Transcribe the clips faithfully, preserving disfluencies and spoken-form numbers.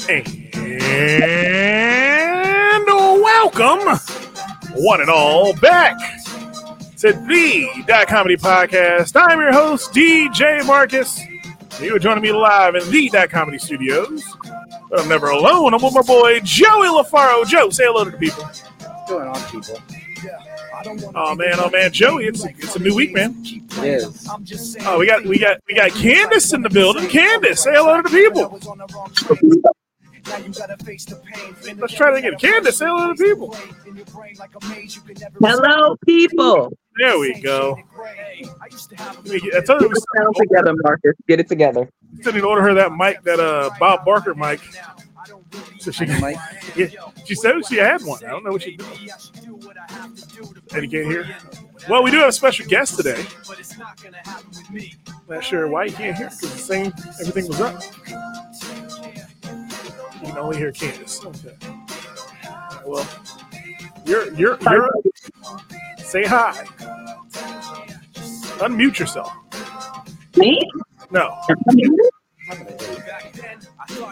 And welcome, one and all, back to the Dot Comedy Podcast. I'm your host, D J Marcus. You are joining me live in the Dot Comedy Studios. But I'm never alone. I'm with my boy, Joey LaFaro. Joe, say hello to the people. What's going on, people? Oh man, oh man, Joey, it's a, it's a new week, man. It is. Oh, we got we got we got Candace in the building. Candace, say hello to the people. Let's try to get Candace, say hello to the people. Hello, people. There we go. I told you we Get it together, Marcus. Get it together. still need to order her that mic, that uh Bob Barker mic. So she can, yeah, she said she had one. I don't know what she did. And you can't hear. Well, we do have a special guest today. Not sure why you can't hear because the same everything was up. You can only hear Candace. Okay. Well, you're you're you're say hi. Unmute yourself. Me? No. I'm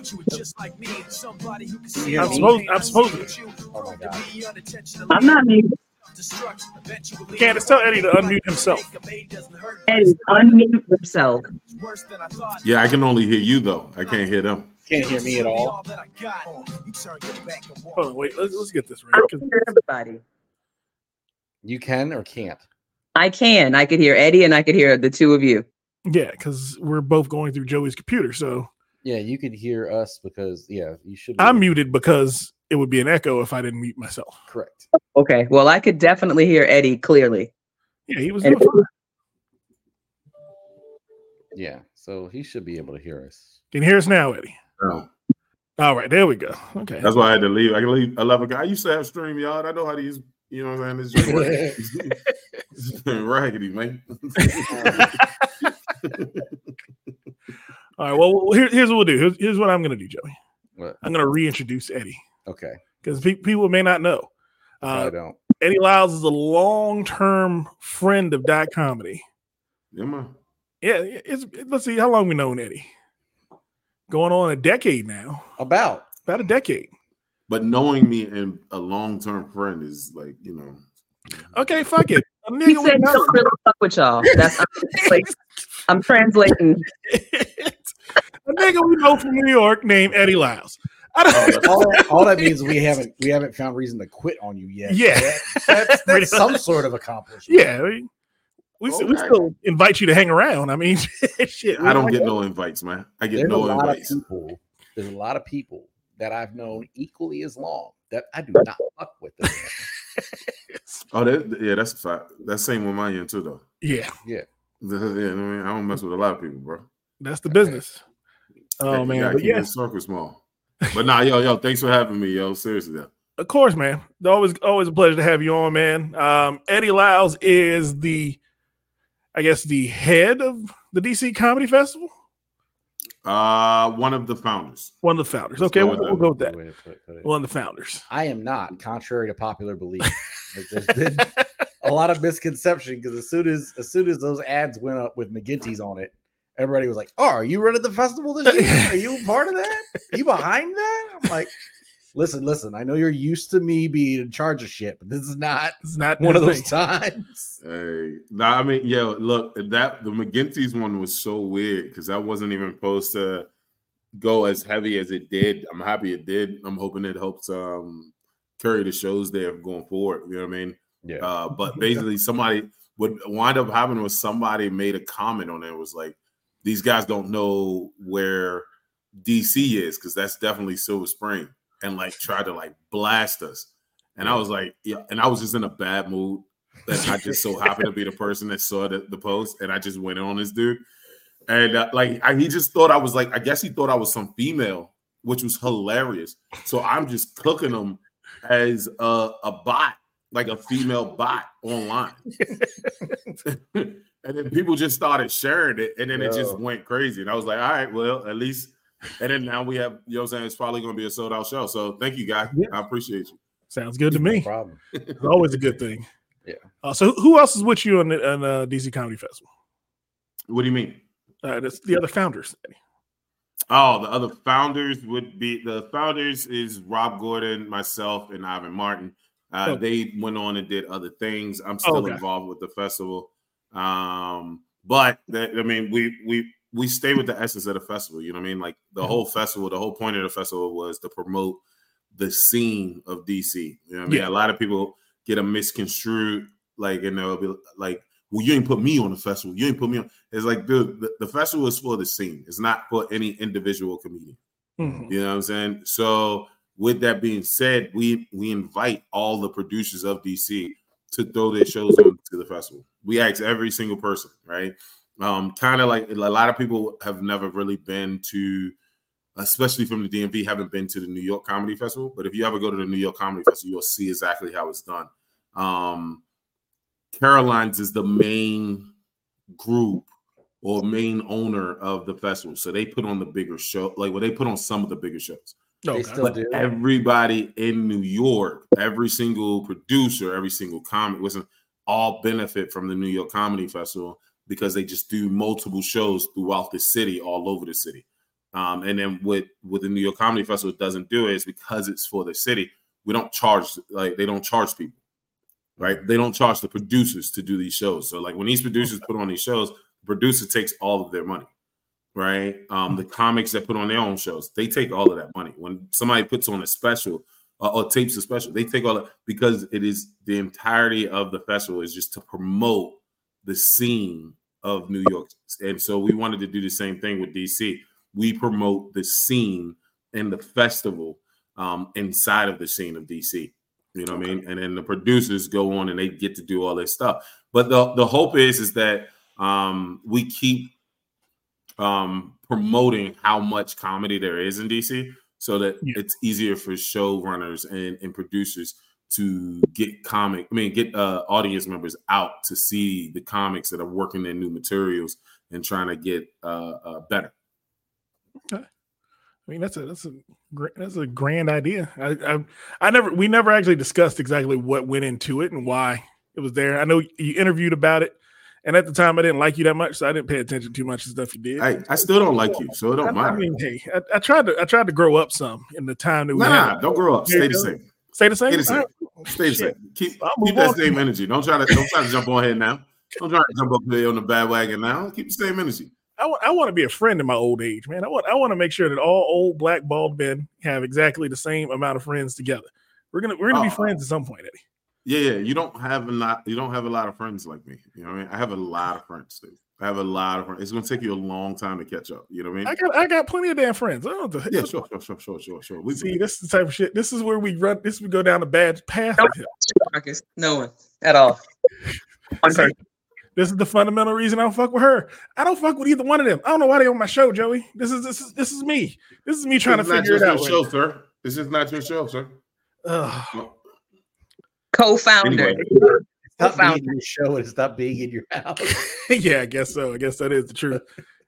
supposed. I'm supposed to. Oh my god. I'm not muted. Candace, tell Eddie to unmute himself. Eddie, unmute yourself. Yeah, I can only hear you though. I can't hear them. Can't hear me at all. Hold on, wait. Let's let's get this I right. can hear everybody. You can or can't? I can. I could hear Eddie and I could hear the two of you. Yeah, because we're both going through Joey's computer, so Yeah, you could hear us because yeah, you should. Be I'm muted because it would be an echo if I didn't mute myself. correct. Okay. Well, I could definitely hear Eddie clearly. Yeah, he was And doing fine. Yeah, so he should be able to hear us. Can you hear us now, Eddie? No. All right, there we go. Okay. That's why I had to leave. I can leave. I love a guy. I used to have StreamYard. I know how to use. You know what I'm saying? It's just raggedy, man. All right. Well, here, here's what we'll do. Here's, here's what I'm going to do, Joey. What? I'm going to reintroduce Eddie Okay, because pe- people may not know. I Uh, don't. Eddie Lyles is a long-term friend of Dot Comedy. Yeah, man. Yeah, it's let's see how long we known Eddie. Going on a decade now. About. About a decade. But knowing me and a long term friend is like, you know. Okay, fuck it. A He nigga we said, know. don't really fuck with y'all. That's I'm, translating. I'm translating. A nigga we know from New York named Eddie Lyles. I don't, all, that, all that means we haven't we haven't found reason to quit on you yet. Yeah. That- that's, that's some sort of accomplishment. yeah, we, we, still, we Okay. still invite you to hang around. I mean, shit. I don't get no invites, man. I get There's no a lot invites. of people. There's a lot of people that I've known equally as long that I do not fuck with. Them. Oh, that, yeah, that's a fact. That's same with my end too, though. Yeah, Yeah. Yeah, I mean, I don't mess with a lot of people, bro. that's the business. Oh, You man. gotta But keep yeah, the circle small. But nah, yo, yo, thanks for having me, yo. Seriously, though. of course, man. It's always, always a pleasure to have you on, man. Um, Eddie Lyles is the, I guess, the head of the D C Comedy Festival. Uh, one of the founders. One of the founders. Let's Okay, go we'll, with we'll go with that. Way to put- put it. One of the founders. I am not, contrary to popular belief. Like, there's been a lot of misconception because as soon as as soon as those ads went up with McGinty's on it, everybody was like, "Oh, are you running the festival this year? Are you a part of that? Are you behind that?" I'm like, "Listen, listen. I know you're used to me being in charge of shit, but this is not It's not one of his those thing. times." Hey, nah, I mean, yo, look, that the McGinty's one was so weird because that wasn't even supposed to go as heavy as it did. I'm happy it did. I'm hoping it helps um carry the shows there going forward. You know what I mean? Yeah. Uh, but basically, somebody would wind up happening was somebody made a comment on it. It was like, these guys don't know where D C is because that's definitely Silver Spring, and like tried to like blast us. And I was like, yeah, and I was just in a bad mood. And I just so happened to be the person that saw the, the post, and I just went on this dude. And uh, like I, he just thought I was like, I guess he thought I was some female, which was hilarious. So I'm just cooking him as a, a bot, like a female bot online. And then people just started sharing it, and then it just Yo. went crazy. And I was like, all right, well, at least. And then now we have, you know what I'm saying, it's probably going to be a sold out show. So thank you, guys. Yeah. I appreciate you. Sounds good to No me. problem. It's always a good thing. Yeah. Uh, so who else is with you on the on, uh, D C Comedy Festival? What do you mean? Uh, that's the other founders. Oh, the other founders would be the founders is Rob Gordon, myself, and Ivan Martin. Uh, Oh. They went on and did other things. I'm still Okay. involved with the festival, um, but that, I mean, we we we stay with the essence of the festival. You know what I mean? Like the Mhm. whole festival, the whole point of the festival was to promote the scene of D C. You know what I mean? Yeah. A lot of people get a misconstrued, like, and they'll be like, well, you ain't put me on the festival. You ain't put me on. It's like, dude, the, the festival is for the scene. It's not for any individual comedian. Mhm. You know what I'm saying? So with that being said, we we invite all the producers of D C to throw their shows on to the festival. We ask every single person, right? Um, kind of like a lot of people have never really been to, especially from the D M V, haven't been to the New York Comedy Festival. But if you ever go to the New York Comedy Festival, you'll see exactly how it's done. Um, Caroline's is the main group or main owner of the festival, so they put on the bigger show. Like, well, they put on some of the bigger shows. They Okay. still But do. everybody in New York, every single producer, every single comic, wasn't all benefit from the New York Comedy Festival because they just do multiple shows throughout the city, all over the city. Um, and then with with the New York Comedy Festival, it doesn't do it is because it's for the city. We don't charge, like they don't charge people, right? They don't charge the producers to do these shows. So like when these producers put on these shows, the producer takes all of their money, right? Um, the comics that put on their own shows, they take all of that money. When somebody puts on a special uh, or tapes a special, they take all of because it is the entirety of the festival is just to promote the scene of New York. And so we wanted to do the same thing with D C. We promote the scene and the festival um, inside of the scene of D C. You know what I mean? And then the producers go on and they get to do all this stuff. But the, the hope is, is that um, we keep um, promoting how much comedy there is in D C so that Yeah. it's easier for showrunners and, and producers to get comic, I mean, get uh, audience members out to see the comics that are working their new materials and trying to get uh, uh, better. I mean, that's a that's a great that's a grand idea. I, I I never we never actually discussed exactly what went into it and why it was there. I know you interviewed about it, and at the time I didn't like you that much, so I didn't pay attention too much to stuff you did. I, I still don't like you, so it don't I, matter. I mean, hey, I, I tried to I tried to grow up some in the time that we Nah, had. don't grow up. There Stay you the go. same. Stay the same. Stay the same. All right. Stay the Shit. same. Keep, I'll keep move that on. same energy. Don't try to don't try to jump on here now. Don't try to jump up here on the bad wagon now. Keep the same energy. I want I want to be a friend in my old age, man. I want I want to make sure that all old black bald men have exactly the same amount of friends together. We're gonna we're gonna be Oh. friends at some point, Eddie. Yeah, yeah. You don't have a lot. You don't have a lot of friends like me. You know what I mean? I have a lot of friends, dude. I have a lot of friends. It's gonna take you a long time to catch up. You know what I mean? I got I got plenty of damn friends. I don't know what the- Yeah, sure, sure, sure, sure, sure, sure. We See, this is the type of shit. This is where we run. This we go down the bad path. Nope. Marcus, no one at all. One Sorry. person. This is the fundamental reason I don't fuck with her. I don't fuck with either one of them. I don't know why they on my show, Joey. This is this is this is me. This is me trying to This is not figure it just out. your show, sir. This is not your show, sir. Ugh. Co-founder. Anyway. Stop being Co-founder. in your show and stop being in your house. Yeah, I guess so. I guess that is the truth.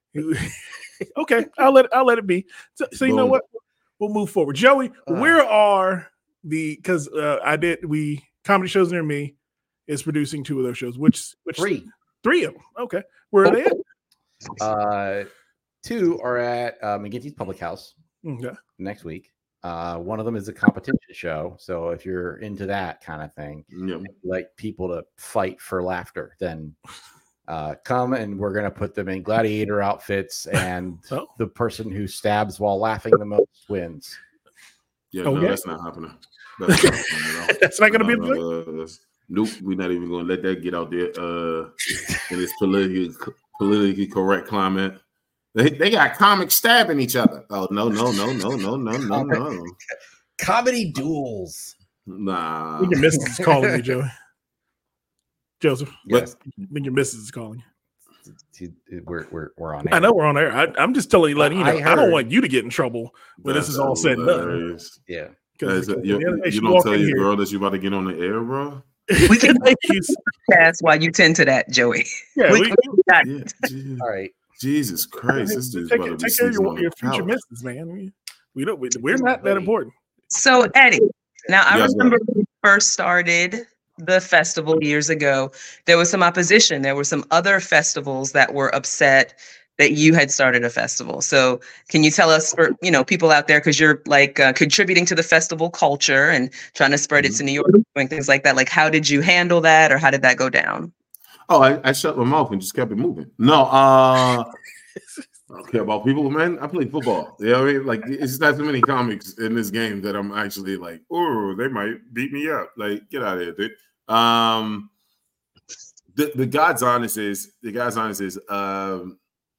Okay, I'll let I'll let it be. So, so you know Boom. what? We'll move forward. Joey, Uh. where are the because uh, I did we comedy shows near me is producing two of those shows. Which which Three. three of them? Okay, where are they at? Uh, two are at uh, McGinty's Public House Okay. next week. Uh, one of them is a competition show. So if you're into that kind of thing, Yeah. like people to fight for laughter, then uh, come and we're going to put them in gladiator outfits, and Oh. the person who stabs while laughing the most wins. Yeah, no, Okay. that's not happening. That's not happening at all. That's not gonna be a No, thing? no, no, that's- Nope, we're not even going to let that get out there uh, in this politically politically correct climate. They, they got comics stabbing each other. Oh no, no, no, no, no, no, no, no. Comedy duels. Nah. I think your missus is calling you, Joey. Joseph, But- Yes, I think your missus is calling you. we're we're we're on. I air. know we're on air. I, I'm just telling you, letting you know. I I, don't heard- want you to get in trouble when this That's is all said and done. hilarious. Yeah. Because That's- the you, other day you she don't walked tell in your here- girl that you about to get on the air, bro? We can Thank you. That's why you tend to that, Joey. Yeah, We we, can do that. Yeah. Je- All right. Jesus Christ, this dude's take, about to be take care of sleeping on your, the your future couch. missus, man. We, we don't. We, we're not that important. So, Eddie, now I Yes, remember when we first started the festival years ago, there was some opposition. There were some other festivals that were upset that you had started a festival. So can you tell us, for, you know, people out there, because you're like uh, contributing to the festival culture and trying to spread mm-hmm. it to New York, doing things like that. Like, how did you handle that, or how did that go down? Oh, I, I shut my mouth and just kept it moving. No, uh, I don't care about people, man. I play football. You know what I mean? Like, it's not too many comics in this game that I'm actually like, oh, they might beat me up. Like, get out of here, dude. Um, the, the God's honest is, the God's honest is, um,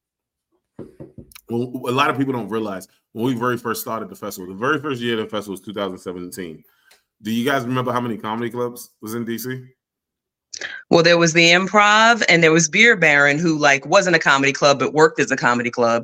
well, a lot of people don't realize when we very first started the festival, the very first year of the festival was two thousand seventeen. Do you guys remember how many comedy clubs was in D C? Well, there was the Improv, and there was Beer Baron, who like wasn't a comedy club but worked as a comedy club,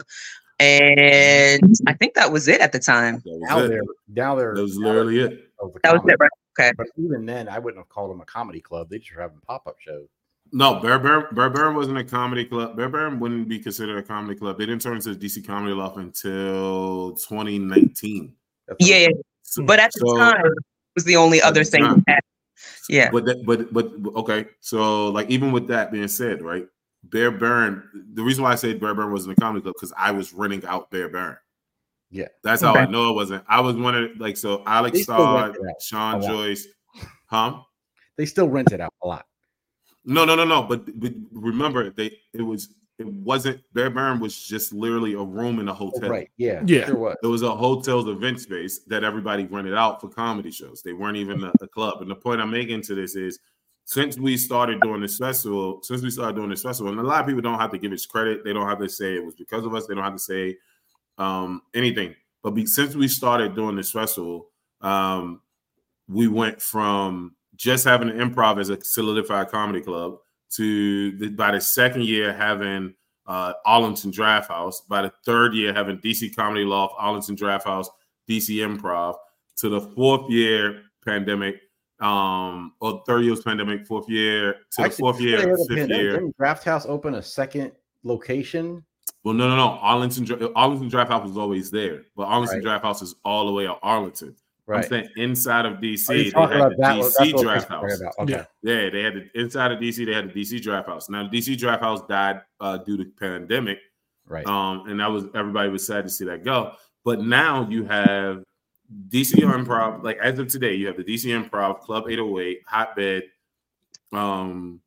and I think that was it at the time. Now they're now they're that was literally it. That was it, right? Okay. But even then, I wouldn't have called them a comedy club. They just were having pop up shows. No, Bear Baron, Bear Baron wasn't a comedy club. Bear Baron wouldn't be considered a comedy club. They didn't turn into the D C Comedy Loft until twenty nineteen. Yeah, yeah. So, but at the so, time, it was the only other thing. Time, yeah. But that, but but okay. So like even with that being said, right? Bear Baron. The reason why I said Bear Baron wasn't a comedy club because I was renting out Bear Baron. Yeah, that's how okay. I know it wasn't. I was one of like so Alex Starr, Sean Joyce, huh? They still rent it out a lot. No, no, no, no. But, but remember, they it was it wasn't Bear Baron was just literally a room in a hotel. Oh, right? Yeah, yeah. Sure was. It was a hotel's event space that everybody rented out for comedy shows. They weren't even a, a club. And the point I'm making to this is, since we started doing this festival, since we started doing this festival, and a lot of people don't have to give it credit. They don't have to say it was because of us. They don't have to say um, anything. But be, since we started doing this festival, um, we went from just having an Improv as a solidified comedy club to the, by the second year having uh, Arlington Draft House, by the third year having D C Comedy Loft, Arlington Draft House, D C Improv, to the fourth year pandemic, um, or third year was pandemic, fourth year to Actually, the fourth year, fifth pandemic, year. Didn't Draft House open a second location? Well, no, no, no. Arlington, Arlington Draft House was always there, but Arlington right. Draft House is all the way at Arlington. Right. I'm saying inside of D C, they had the that, D C Draft House. Okay. Yeah. yeah, they had the inside of D C, they had the D C Draft House. Now, the D C Draft House died uh, due to pandemic, right? Um, and that was everybody was sad to see that go. But now you have D C Improv. Like as of today, you have the D C Improv, Club eight oh eight, Hotbed, um,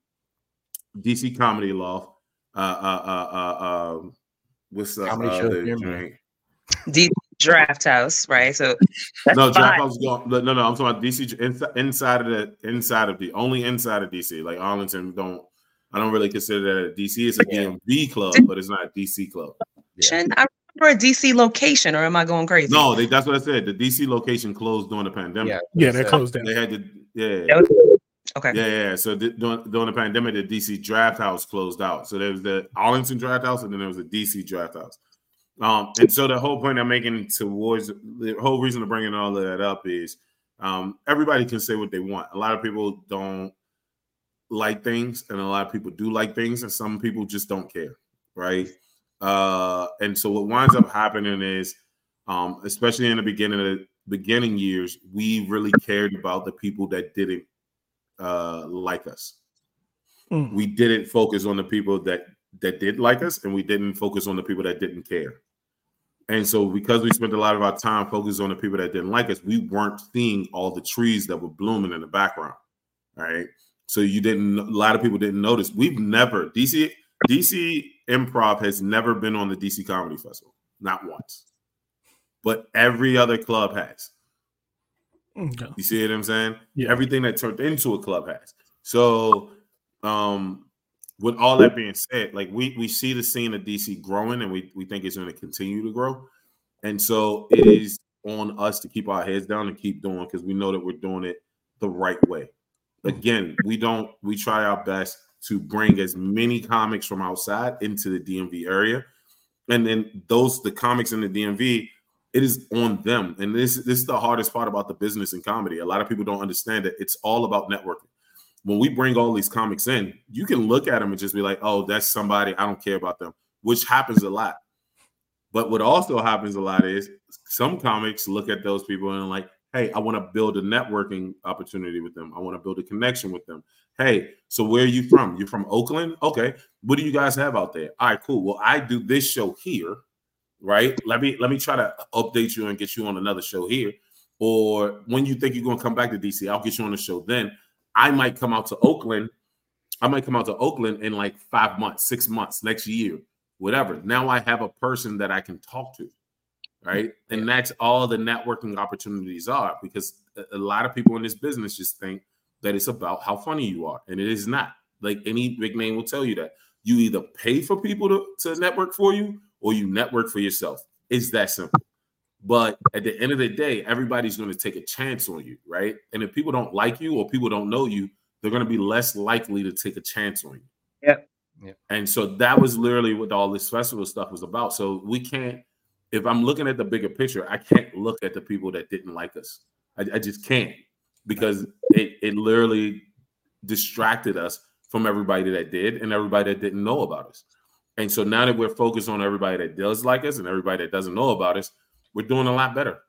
D C Comedy Loft. Uh, uh, uh, uh, uh, what's up? Comedy uh, show the, D C Draft House, right? So no, Draft House. Going, no, no, I'm talking about D C inside, inside of the inside of the only inside of D C. Like Arlington, don't I don't really consider that a D C. It's a yeah. D M V club, but it's not a D C club. Yeah. I remember a D C location, or am I going crazy? No, they, that's what I said. The D C location closed during the pandemic. Yeah, yeah, they closed down. They had to, yeah. Okay. Yeah, yeah. So the, during, during the pandemic, the D C Draft House closed out. So there was the Arlington Draft House, and then there was the D C Draft House. Um, and so the whole point I'm making towards the whole reason of bringing all of that up is um, everybody can say what they want. A lot of people don't like things, and a lot of people do like things, and some people just don't care, right? Uh, and so what winds up happening is, um, especially in the beginning of the beginning years, we really cared about the people that didn't uh, like us. Mm. We didn't focus on the people that that did like us, and we didn't focus on the people that didn't care. And so because we spent a lot of our time focused on the people that didn't like us, we weren't seeing all the trees that were blooming in the background. All right. So you didn't, a lot of people didn't notice. We've never, D C, D C Improv has never been on the D C Comedy Festival. Not once. But every other club has. Okay. You see what I'm saying? Yeah. Everything that turned into a club has. So, um, with all that being said, like we we see the scene of D C growing, and we, we think it's going to continue to grow. And so it is on us to keep our heads down and keep doing, because we know that we're doing it the right way. Again, we don't we try our best to bring as many comics from outside into the D M V area. And then those the comics in the D M V, it is on them. And this, this is the hardest part about the business and comedy. A lot of people don't understand that it's all about networking. When we bring all these comics in, you can look at them and just be like, oh, that's somebody, I don't care about them, which happens a lot. But what also happens a lot is some comics look at those people and like, hey, I want to build a networking opportunity with them. I want to build a connection with them. Hey, so where are you from? You're from Oakland? Okay. What do you guys have out there? All right, cool. Well, I do this show here, right? Let me let me try to update you and get you on another show here. Or when you think you're going to come back to D C, I'll get you on the show then. I might come out to Oakland. I might come out to Oakland in like five months, six months, next year, whatever. Now I have a person that I can talk to, right? And that's all the networking opportunities are, because a lot of people in this business just think that it's about how funny you are, and it is not. Like any big name will tell you that. You either pay for people to, to network for you, or you network for yourself. It's that simple. But at the end of the day, everybody's going to take a chance on you, right? And if people don't like you or people don't know you, they're going to be less likely to take a chance on you. Yep. Yep. And so that was literally what all this festival stuff was about. So we can't, if I'm looking at the bigger picture, I can't look at the people that didn't like us. I, I just can't, because it, it literally distracted us from everybody that did and everybody that didn't know about us. And so now that we're focused on everybody that does like us and everybody that doesn't know about us, we're doing a lot better.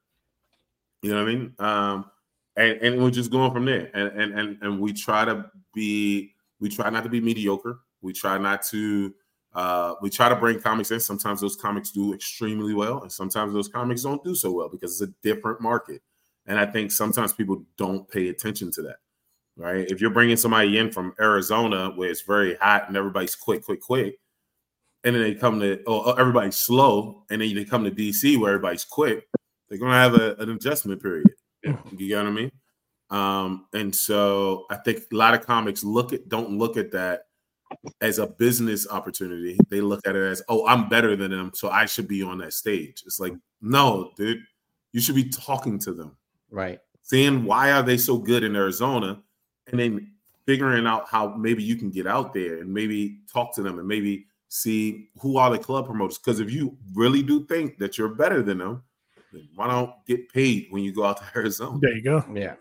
You know what I mean? Um, and, and we're just going from there. And, and and and we try to be, we try not to be mediocre. We try not to, uh, we try to bring comics in. Sometimes those comics do extremely well, and sometimes those comics don't do so well because it's a different market. And I think sometimes people don't pay attention to that, right? If you're bringing somebody in from Arizona where it's very hot and everybody's quick, quick, quick, and then they come to, oh, everybody's slow, and then they come to D C where everybody's quick, they're going to have a, an adjustment period. You get what I mean? Um, and so I think a lot of comics look at, don't look at that as a business opportunity. They look at it as, oh, I'm better than them, so I should be on that stage. It's like, no, dude, you should be talking to them. Right. Seeing why are they so good in Arizona, and then figuring out how maybe you can get out there and maybe talk to them and maybe see who are the club promoters. Because if you really do think that you're better than them, then why don't get paid when you go out to Arizona? There you go. Yeah.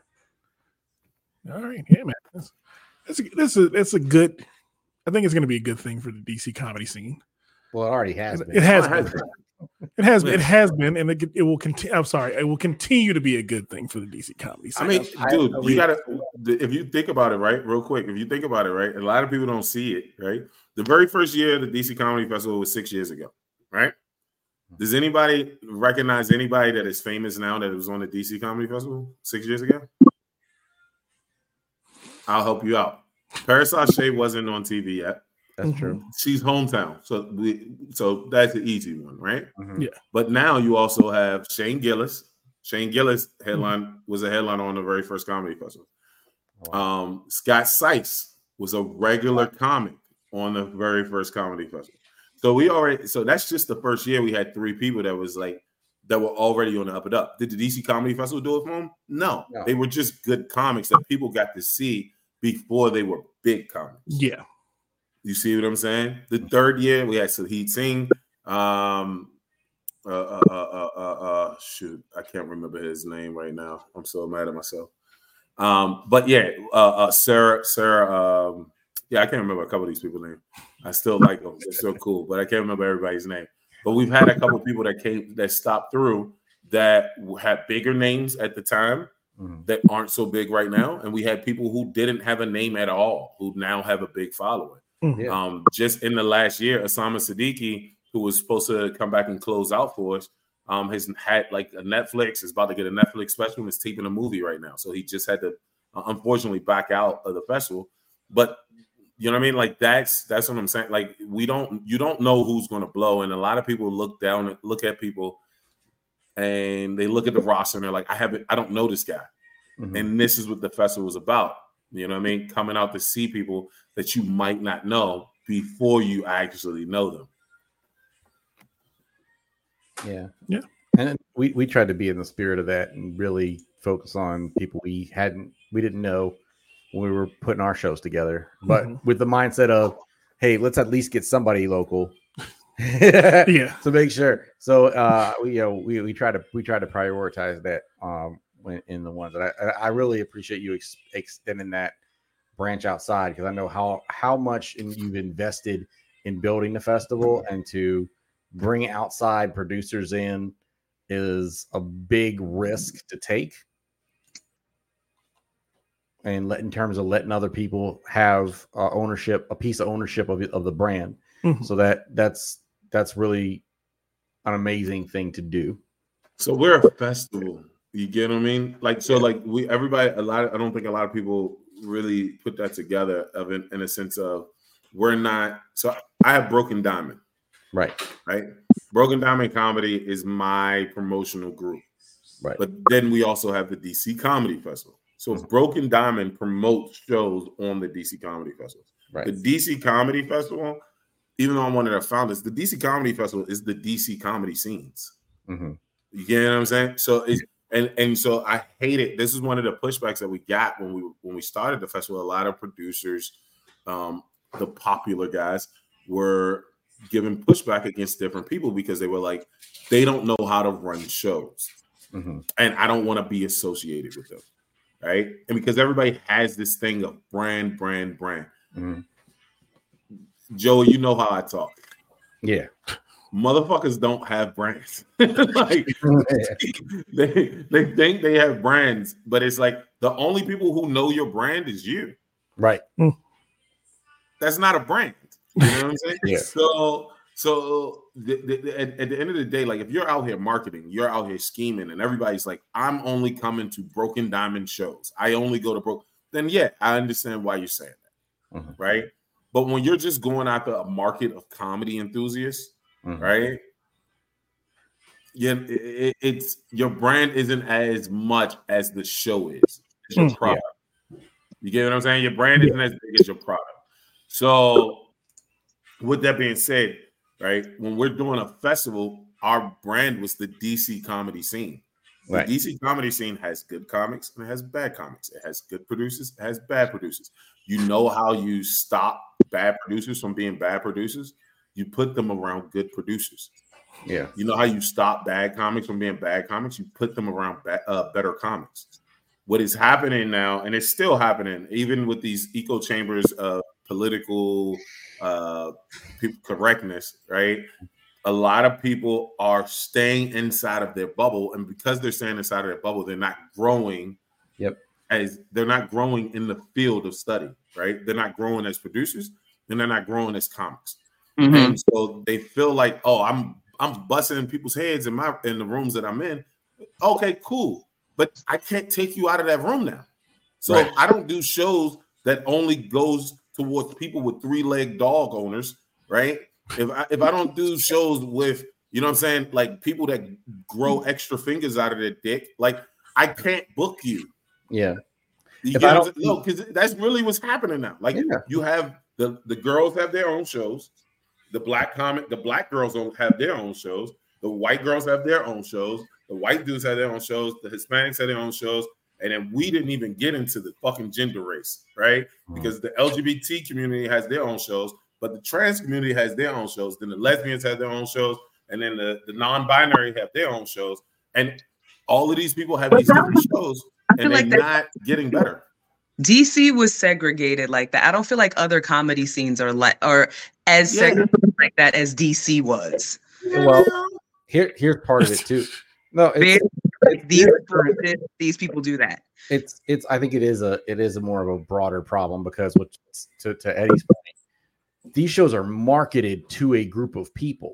All right. Yeah, man. That's, that's, a, that's, a, that's a good, I think it's going to be a good thing for the D C comedy scene. Well, it already has It, been. it has Oh, it been. has been. It has Yeah. it has been, and it, it will continue. I'm sorry, it will continue to be a good thing for the D C comedy scene. I mean, I- dude, I- you gotta, if you think about it, right, real quick, if you think about it, right, a lot of people don't see it, right? The very first year of the D C Comedy Festival was six years ago, right? Does anybody recognize anybody that is famous now that was on the D C Comedy Festival six years ago? I'll help you out. Paris Sachet wasn't on T V yet. That's true. She's hometown, so we, so that's an easy one, right? Mhm. Yeah. But now you also have Shane Gillis. Shane Gillis headline was a headliner on the very first comedy festival. Wow. Um, Scott Sykes was a regular comic on the very first comedy festival. So we already, so that's just the first year we had three people that was like that were already on the up and up. Did the D C Comedy Festival do it for them? No, No. they were just good comics that people got to see before they were big comics. Yeah. You see what I'm saying? The third year we had Sahid Singh. Um, uh, uh, uh, uh, uh, uh, shoot, I can't remember his name right now. I'm so mad at myself. Um, but yeah, uh, uh, Sarah, Sarah, um, yeah, I can't remember a couple of these people's names. I still like them; they're so cool, but I can't remember everybody's name. But we've had a couple of people that came that stopped through that had bigger names at the time Mhm. that aren't so big right now, and we had people who didn't have a name at all who now have a big following. Mhm. Yeah. Um, just in the last year, Osama Siddiqui, who was supposed to come back and close out for us, um, has had like a Netflix, is about to get a Netflix special and is taping a movie right now. So he just had to, uh, unfortunately, back out of the festival. But you know what I mean? Like that's that's what I'm saying. Like we don't, you don't know who's going to blow, and a lot of people look down, look at people, and they look at the roster and they're like, I haven't, I don't know this guy. Mhm. And this is what the festival is about. You know what I mean? Coming out to see people that you might not know before you actually know them. Yeah. Yeah. And we, we tried to be in the spirit of that and really focus on people we hadn't, we didn't know when we were putting our shows together, but Mhm. with the mindset of, hey, let's at least get somebody local. Yeah. To make sure. So, uh, we, you know, we, we try to, we try to prioritize that, um, when in the ones that I, I really appreciate you ex- extending that branch outside, because I know how, how much in, you've invested in building the festival, and to bring outside producers in is a big risk to take. and let, in terms of letting other people have uh, ownership, a piece of ownership of, of the brand. Mm-hmm. So that that's, that's really an amazing thing to do. So we're a festival. You get what I mean? Like, so like we, everybody, a lot of, I don't think a lot of people really put that together of it in a sense of we're not, so I have Broken Diamond. Right. Right. Broken Diamond Comedy is my promotional group. Right. But then we also have the D C Comedy Festival. So mm-hmm. Broken Diamond promotes shows on the D C Comedy Festival. Right. The D C Comedy Festival, even though I'm one of the founders, the D C Comedy Festival is the D C comedy scenes. Mm-hmm. You get what I'm saying? So it's and and so I hate it. This is one of the pushbacks that we got when we when we started the festival. A lot of producers, um, the popular guys, were giving pushback against different people because they were like, they don't know how to run shows. Mm-hmm. And I don't want to be associated with them. Right. And because everybody has this thing of brand, brand, brand. Mm-hmm. Joey, you know how I talk. Yeah. Motherfuckers don't have brands. Like they, they think they have brands, but it's like the only people who know your brand is you. Right. That's not a brand. You know what I'm saying? Yeah. So, so the, the, at, at the end of the day, like if you're out here marketing, you're out here scheming, and everybody's like, I'm only coming to Broken Diamond shows. I only go to Broken. Then yeah, I understand why you're saying that, mm-hmm. right? But when you're just going after a market of comedy enthusiasts, mm-hmm. right? Yeah, it, it, it's your brand isn't as much as the show is. It's your product. Yeah. You get what I'm saying? Your brand isn't as big as your product. So, with that being said, right, when we're doing a festival, our brand was the D C comedy scene. Right. The D C comedy scene has good comics and it has bad comics. It has good producers, it has bad producers. You know how you stop bad producers from being bad producers? You put them around good producers. Yeah. You know how you stop bad comics from being bad comics? You put them around ba- uh, better comics. What is happening now, and it's still happening, even with these echo chambers of political uh, correctness, right? A lot of people are staying inside of their bubble, and because they're staying inside of their bubble, they're not growing. Yep. As they're not growing in the field of study, right? They're not growing as producers, and they're not growing as comics. Mm-hmm. And so they feel like, oh, I'm I'm busting in people's heads in my in the rooms that I'm in. Okay, cool. But I can't take you out of that room now. So right. I don't do shows that only goes towards people with three-legged dog owners, right? If I, if I don't do shows with, you know what I'm saying, like people that grow extra fingers out of their dick, like I can't book you. Yeah. You if get I don't, no, because that's really what's happening now. Like yeah. you have the, the girls have their own shows. The black comic, the black girls don't have their own shows. The white girls have their own shows. The white dudes have their own shows. The Hispanics have their own shows. And then we didn't even get into the fucking gender race, right? Mm-hmm. Because the L G B T community has their own shows, but the trans community has their own shows. Then the lesbians have their own shows. And then the, the non-binary have their own shows. And all of these people have these different shows, and they're like not getting better. D C was segregated like that. I don't feel like other comedy scenes are like or as yeah. segregated like that as D C was. Well, here here's part of it too. No, it's, it's these people, these people do that. It's it's. I think it is a it is a more of a broader problem because what to to Eddie's point, these shows are marketed to a group of people,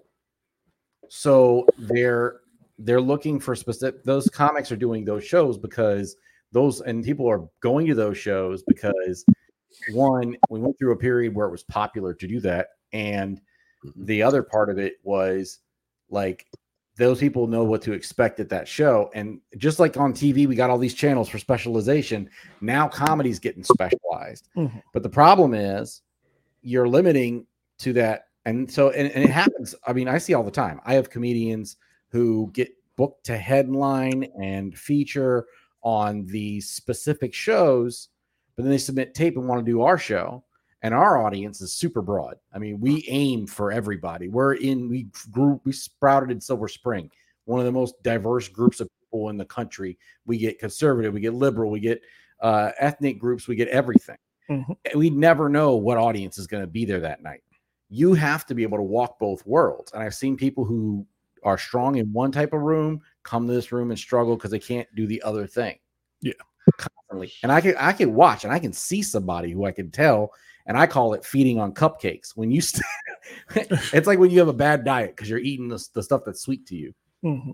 so they're they're looking for specific. Those comics are doing those shows because those and people are going to those shows because one, we went through a period where it was popular to do that, and the other part of it was like. Those people know what to expect at that show. And just like on T V, we got all these channels for specialization. Now comedy's getting specialized. Mm-hmm. But the problem is you're limiting to that. And so, and, and it happens. I mean, I see all the time. I have comedians who get booked to headline and feature on these specific shows, but then they submit tape and want to do our show. And our audience is super broad. I mean, we aim for everybody. We're in, we grew, we sprouted in Silver Spring, one of the most diverse groups of people in the country. We get conservative, we get liberal, we get uh, ethnic groups, we get everything. Mm-hmm. We never know what audience is going to be there that night. You have to be able to walk both worlds. And I've seen people who are strong in one type of room come to this room and struggle because they can't do the other thing. Yeah. differently. And I can I can watch and I can see somebody who I can tell, and I call it feeding on cupcakes. When you, st- it's like when you have a bad diet because you're eating the, the stuff that's sweet to you. Mm-hmm.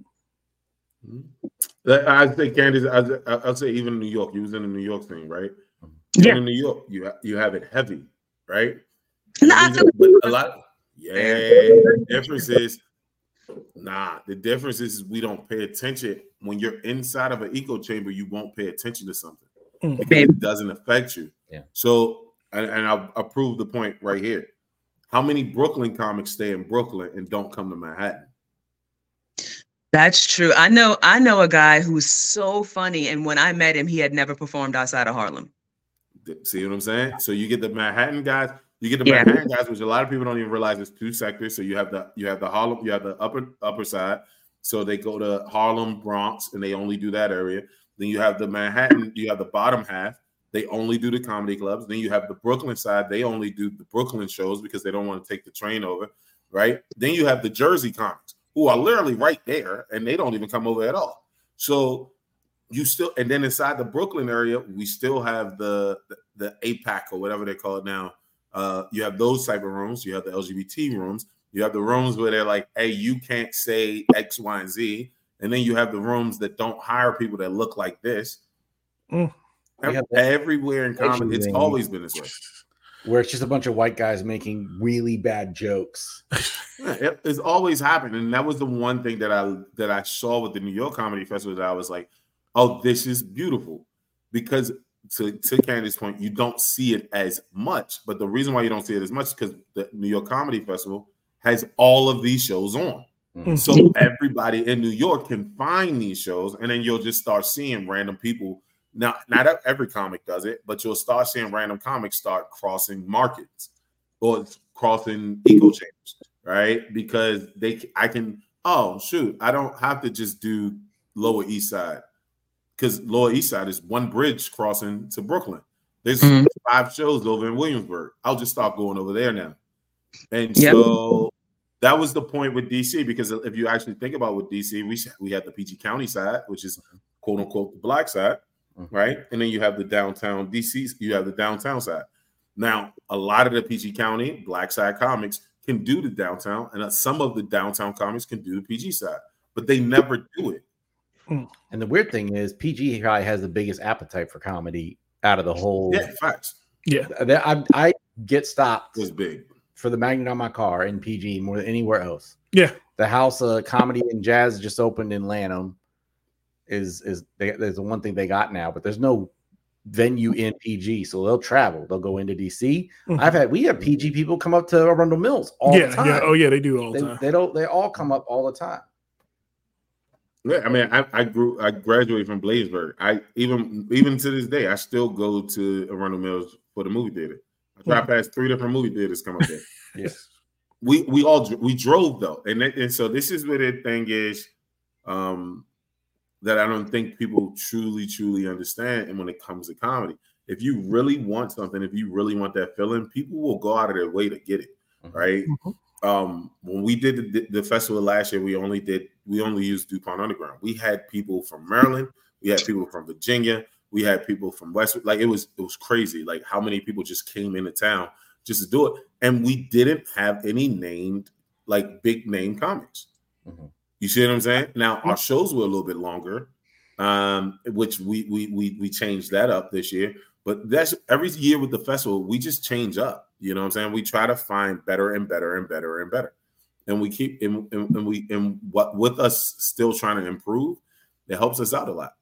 I think Candace, I, I'll say even in New York, you was in the New York thing, right? Yeah. In New York, you ha- you have it heavy, right? No, reason, but a lot. Yeah, the difference is, nah. The difference is we don't pay attention when you're inside of an echo chamber. You won't pay attention to something Mm-hmm. because it doesn't affect you. Yeah. So, and, and I'll, I'll prove the point right here. How many Brooklyn comics stay in Brooklyn and don't come to Manhattan? That's true. I know. I know a guy who's so funny, and when I met him, he had never performed outside of Harlem. See what I'm saying? So you get the Manhattan guys. You get the Yeah. Manhattan guys, which a lot of people don't even realize it's two sectors. So you have the you have the Harlem, you have the upper upper side. So they go to Harlem, Bronx, and they only do that area. Then you have the Manhattan. You have the bottom half. They only do the comedy clubs. Then you have the Brooklyn side. They only do the Brooklyn shows because they don't want to take the train over, right? Then you have the Jersey comics, who are literally right there, and they don't even come over at all. So you still, and then inside the Brooklyn area, we still have the the, the A PAC or whatever they call it now. Uh, you have those type of rooms. You have the L G B T rooms. You have the rooms where they're like, hey, you can't say X, Y, and Z. And then you have the rooms that don't hire people that look like this. Mm. Every, everywhere in comedy, it's always been this way. Where it's just a bunch of white guys making really bad jokes. Yeah, it, it's always happened, and that was the one thing that I that I saw with the New York Comedy Festival that I was like, "Oh, this is beautiful," because to to Candy's point, you don't see it as much. But the reason why you don't see it as much is because the New York Comedy Festival has all of these shows on, Mm-hmm. so everybody in New York can find these shows, and then you'll just start seeing random people. Now, not every comic does it, but you'll start seeing random comics start crossing markets or crossing echo chambers, right? Because they, I can, oh, shoot, I don't have to just do Lower East Side because Lower East Side is one bridge crossing to Brooklyn. There's mm-hmm. five shows over in Williamsburg. I'll just start going over there now. And yep. so that was the point with D C, because if you actually think about with D C, we, we had the P G County side, which is quote unquote the black side. Right. And then you have the downtown D C, you have the downtown side. Now, a lot of the P G County black side comics can do the downtown, and some of the downtown comics can do the P G side, but they never do it. And the weird thing is, P G probably has the biggest appetite for comedy out of the whole. Yeah, facts. Yeah. I, I get stopped it's big for the magnet on my car in P G more than anywhere else. Yeah. The House of Comedy and Jazz just opened in Lanham. Is is they, there's the one thing they got now, but there's no venue in P G, so they'll travel. They'll go into D C. Mm-hmm. I've had we have P G people come up to Arundel Mills all yeah, the time. Yeah, oh yeah, they do all the they, time. They don't. They all come up all the time. Yeah, I mean, I, I grew. I graduated from Bladensburg. I even even to this day, I still go to Arundel Mills for the movie theater. I drive mm-hmm. past three different movie theaters come up there. Yes, we we all we drove though, and and so this is where the thing is. Um, that I don't think people truly, truly understand. And when it comes to comedy, if you really want something, if you really want that feeling, people will go out of their way to get it, right? Mm-hmm. Um, when we did the, the festival last year, we only did, we only used DuPont Underground. We had people from Maryland, we had people from Virginia, we had people from Westwood. Like it was, it was crazy. Like how many people just came into town just to do it. And we didn't have any named, like big name comics. Mm-hmm. You see what I'm saying? Now our shows were a little bit longer, um, which we we we we changed that up this year. But that's every year with the festival, we just change up. You know what I'm saying? We try to find better and better and better and better, and we keep and, and, and we and what with us still trying to improve, it helps us out a lot.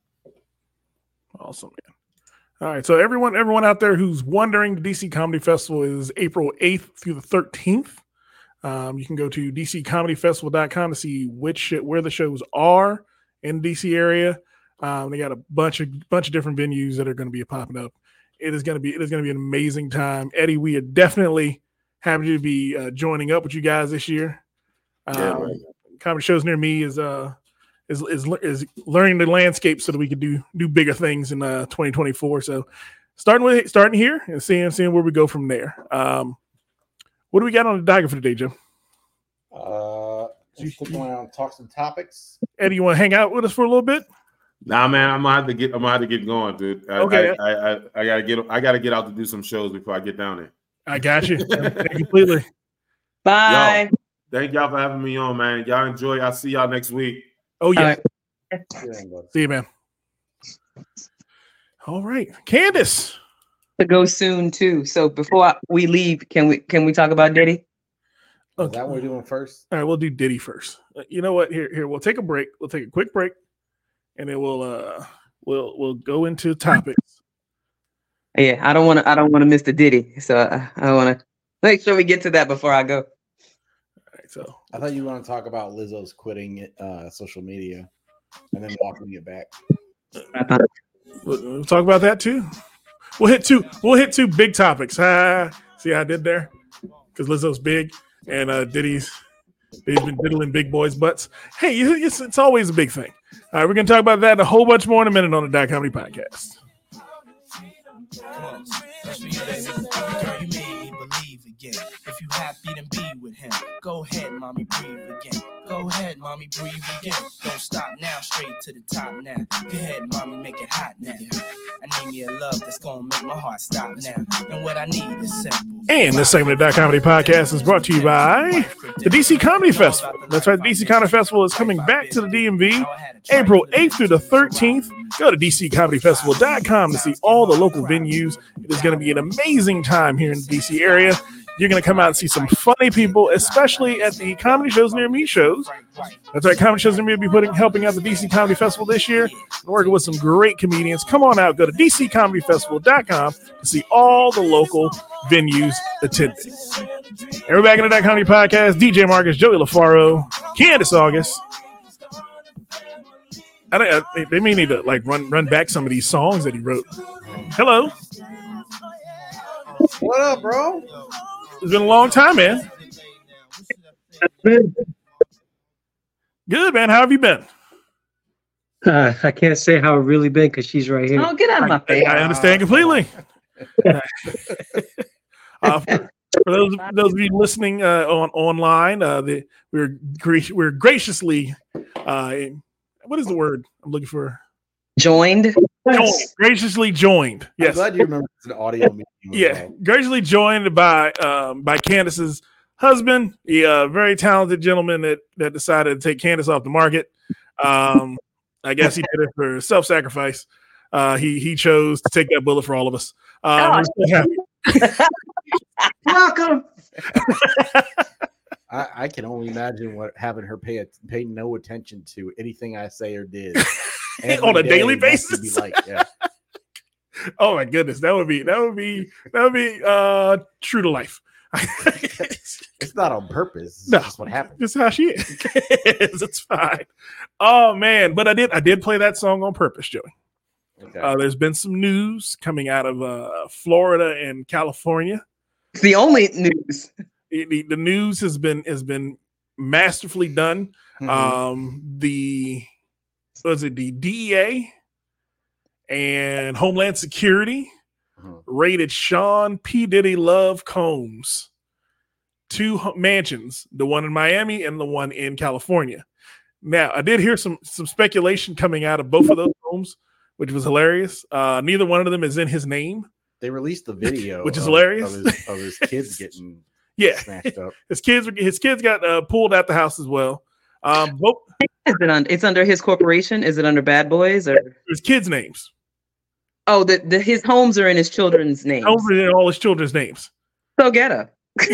Awesome, man. All right, so everyone everyone out there who's wondering, the D C Comedy Festival is April eighth through the thirteenth. Um, you can go to d c comedy festival dot com to see which where the shows are in the D C area. Um, they got a bunch of bunch of different venues that are going to be popping up. It is going to be it is going to be an amazing time. Eddie, we are definitely happy to be uh, joining up with you guys this year. Um, yeah, right. Comedy shows near me is uh is is is learning the landscape so that we can do do bigger things in uh, twenty twenty-four. So starting with starting here and seeing seeing where we go from there. Um, What do we got on the docket for today, Jim? Uh, just stick around, talk some topics. Eddie, you want to hang out with us for a little bit? Nah, man, I'm gonna have to get. I'm gonna have to get going, dude. I, Okay. I, I, I, I gotta get. I gotta get out to do some shows before I get down there. I got you completely. Bye. Yo, thank y'all for having me on, man. Y'all enjoy. I'll see y'all next week. Oh yeah. Right. See you, man. All right, Candace. To go soon too. So before I, we leave, can we can we talk about Diddy? Is that what we're doing first? All right, we'll do Diddy first. Uh, You know what? Here, here, we'll take a break. We'll take a quick break, and then we'll uh we'll we'll go into topics. Yeah, I don't want to. I don't want to miss the Diddy. So I, I want to make sure we get to that before I go. All right, so I thought you want to talk about Lizzo's quitting uh, social media and then walking it back. I thought, we'll, we'll talk about that too. We'll hit two. We'll hit two big topics. Ah, see how I did there? Because Lizzo's big and uh, Diddy's Diddy's been diddling big boys' butts. Hey, it's, it's always a big thing. All right, we're gonna talk about that and a whole bunch more in a minute on the Dot Comedy Podcast. If you happy, then be with him. Go ahead, mommy, breathe again. Go ahead, mommy, breathe again. Don't stop now, straight to the top now. Go ahead, mommy, make it hot now. I need me a love that's gonna make my heart stop now. And what I need is simple. And this segment of Dot Comedy Podcast is brought to you by the D C Comedy Festival. That's right, the D C Comedy Festival is coming back to the D M V April eighth through the thirteenth. Go to D C comedy festival dot com to see all the local venues. It is going to be an amazing time here in the D C area. You're going to come out and see some funny people, especially at the Comedy Shows Near Me shows. That's right, Comedy Shows Near Me will be putting, helping out the D C Comedy Festival this year and working with some great comedians. Come on out. Go to D C comedy festival dot com to see all the local venues attending. And we're back in the Dot Comedy Podcast. D J Marcus, Joey LaFaro, Candace August. I don't, I, they may need to like run run back some of these songs that he wrote. Hello. What up, bro? It's been a long time, man. Good, man. How have you been? Uh, I can't say how it really been because she's right here. oh, get out of my I, face. I understand completely. uh, for, for those those of you listening uh, on online, uh, the, we're gra- we're graciously uh, what is the word I'm looking for? Joined. Joined, graciously joined. I'm Yes. glad you remember it's an audio medium. Yeah, graciously joined by um, by Candace's husband, a uh, very talented gentleman that that decided to take Candace off the market. Um, I guess he did it for self-sacrifice. Uh, he he chose to take that bullet for all of us. Um, we're so happy. Welcome. I, I can only imagine what having her pay pay no attention to anything I say or did On a every daily day must basis? Be like, yeah. Oh my goodness, that would be that would be that would be uh, true to life. It's not on purpose. It's No. just what happened. Just how she is. It's fine. Oh man, but I did I did play that song on purpose, Joey. Okay. Uh, there's been some news coming out of uh, Florida and California. It's the only news. The, the, the news has been has been masterfully done. Mhm. Um, the was it the D E A and Homeland Security Mhm. raided Sean P. Diddy Love Combs two h- mansions, the one in Miami and the one in California. Now, I did hear some some speculation coming out of both of those homes, which was hilarious. Uh, neither one of them is in his name. They released the video, Which is of, hilarious. of his, of his kids getting Yeah, snatched up. his kids were- his kids got uh, pulled out the house as well. Um, both Is it on? It's under his corporation. Is it under Bad Boys or? his kids' names. Oh, the, the his homes are in his children's names. Over in all his children's names. So get her.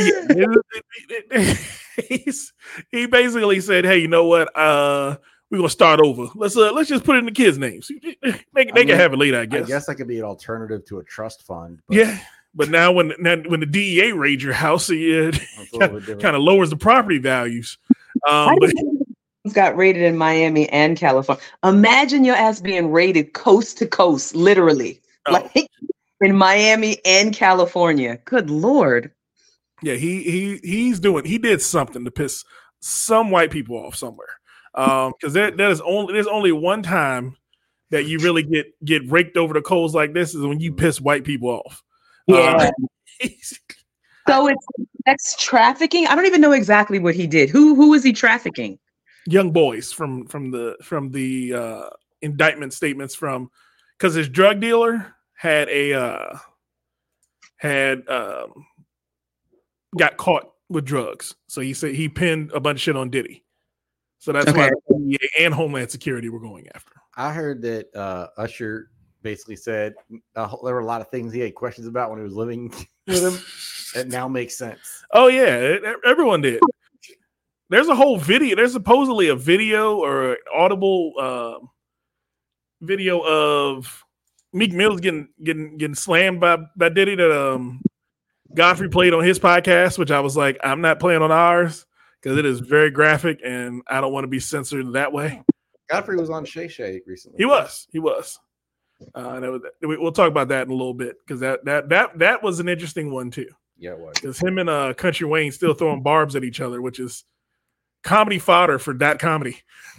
He's, he basically said, "Hey, you know what? Uh, we're gonna start over. Let's uh, let's just put it in the kids' names. They, they I can mean, have it later, I I guess. guess that could be an alternative to a trust fund. But Yeah, but now when now, when the D E A raids your house, it it's a little bit different. kind of lowers the property values. Um, I but didn't know it got raided in Miami and California. Imagine your ass being raided coast to coast, literally, Oh. like in Miami and California. Good Lord. yeah, he he he's doing he did something to piss some white people off somewhere. Um, because there there's only there's only one time that you really get get raked over the coals like this is when you piss white people off. Yeah. Uh, So it's sex trafficking. I don't even know exactly what he did. Who who is he trafficking? young boys from from the from the uh indictment statements from because his drug dealer had a uh, had um, got caught with drugs. So he said he pinned a bunch of shit on Diddy. So that's Okay. why the D E A and Homeland Security were going after him. I heard that uh, Usher basically said uh, there were a lot of things he had questions about when he was living with him. That now makes sense. Oh yeah, it, everyone did. There's a whole video. There's supposedly a video or an audible uh, video of Meek Mill's getting getting getting slammed by by Diddy that um Godfrey played on his podcast, which I was like, I'm not playing on ours because it is very graphic and I don't want to be censored that way. Godfrey was on Shay Shay recently. He was, he was. Uh, that was we'll talk about that in a little bit because that that that that was an interesting one too. Yeah, it was. Because him and uh, Country Wayne still throwing barbs at each other, which is comedy fodder for that comedy.